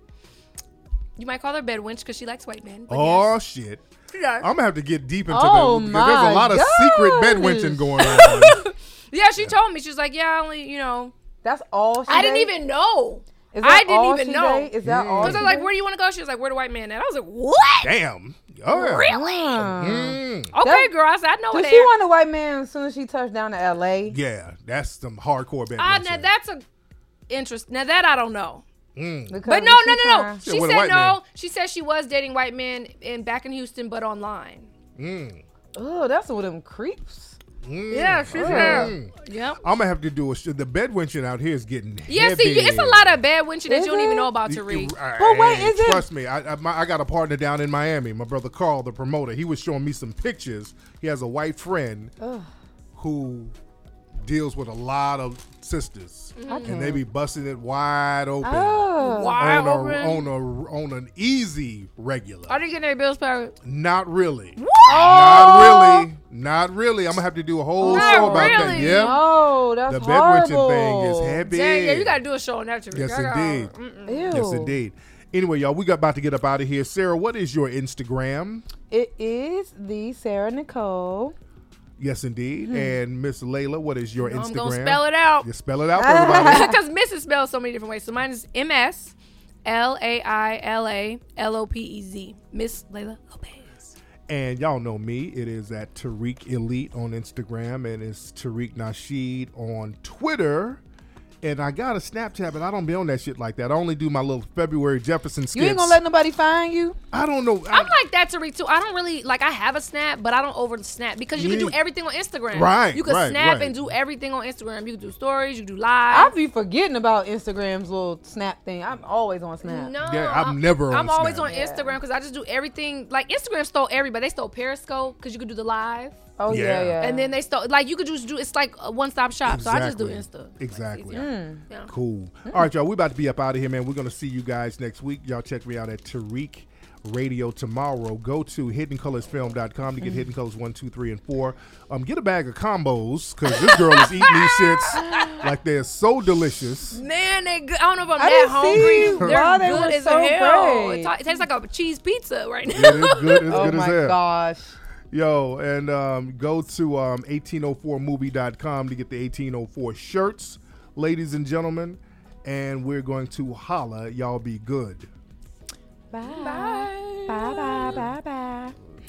you might call her bed wench because she likes white men. Oh, shit. Yeah. I'm going to have to get deep into Oh, because there's a lot of secret bed wenching going on. Yeah, she told me. She was like, yeah, I only, That's all she I didn't date? even know. Is that I didn't all even she know. date? Is that all? Because I was she like, date? where do you want to go? She was like, where the white man at? I was like, what? Damn. Oh, yeah. Really? Okay, girl. I said, I know Does what she want a white man as soon as she touched down to LA? Yeah, that's some hardcore bed now wenching. that's a interest. Now that I don't know. Because But if no. she trying- She with a said white no. man. She said she was dating white men back in Houston, but online. Oh, that's one of them creeps. Yeah, she said. Yep. I'm going to have to do the bed wenching out here is getting Yeah, heavy. see, it's a lot of bad wenching that Is you don't even it? know about, Tariq. But wait, is it? Trust me, I got a partner down in Miami. My brother Carl, the promoter, he was showing me some pictures. He has a white friend who deals with a lot of sisters, and they be busting it wide open. Wide open? On an easy regular. Are they getting their bills paid? Not really. What? Not really. I'm gonna have to do a whole Not show about that. really? Yeah. Oh, that's The bed wenching horrible. thing is heavy. Dang, yeah, you got to do a show on that, Tariq. Yes, I gotta- indeed. Ew. Yes, indeed. Anyway, y'all, we got about to get up out of here. Sarah, what is your Instagram? It is the Sarah Nicole. Yes, indeed. And Miss Layla, what is your Instagram? I'm going to spell it out. You spell it out for everybody. Because Miss is spelled so many different ways. So mine is MSLAILALOPEZ. Miss Layla Lopez. And y'all know me. It is at Tariq Elite on Instagram, and it's Tariq Nasheed on Twitter. And I got a Snapchat, but I don't be on that shit like that. I only do my little February Jefferson skits. You ain't gonna let nobody find you? I don't know. I'm like that, Tariq, too. I don't really, I have a Snap, but I don't over snap because you can do everything on Instagram. Right, You can right, snap right. and do everything on Instagram. You can do stories, you can do I live. be forgetting about Instagram's little Snap thing. I'm always on Snap. No, Yeah, I'm never on I'm always Snap. on Instagram because I just do everything. Like Instagram stole everybody. They stole Periscope because you could do the live, Oh Yeah. yeah. and then they stole you could just do. It's like a one-stop shop. So I just do Insta. Exactly. Yeah. Cool. All right, y'all. We about to be up out of here, man. We're gonna see you guys next week. Y'all check me out at Tariq Radio tomorrow. Go to hiddencolorsfilm.com to get Hidden Colors 1, 2, 3, and 4. Get a bag of combos because this girl is eating these shits like they're so delicious. Man, they good. I don't know if I'm I that didn't hungry. see They're why they good were as so hell. great. It tastes like a cheese pizza right now. It is good. It's Oh good as my hell. gosh. Yo, and go to 1804movie.com to get the 1804 shirts, ladies and gentlemen. And we're going to holla. Y'all be good. Bye. Bye. Bye. Bye. Bye.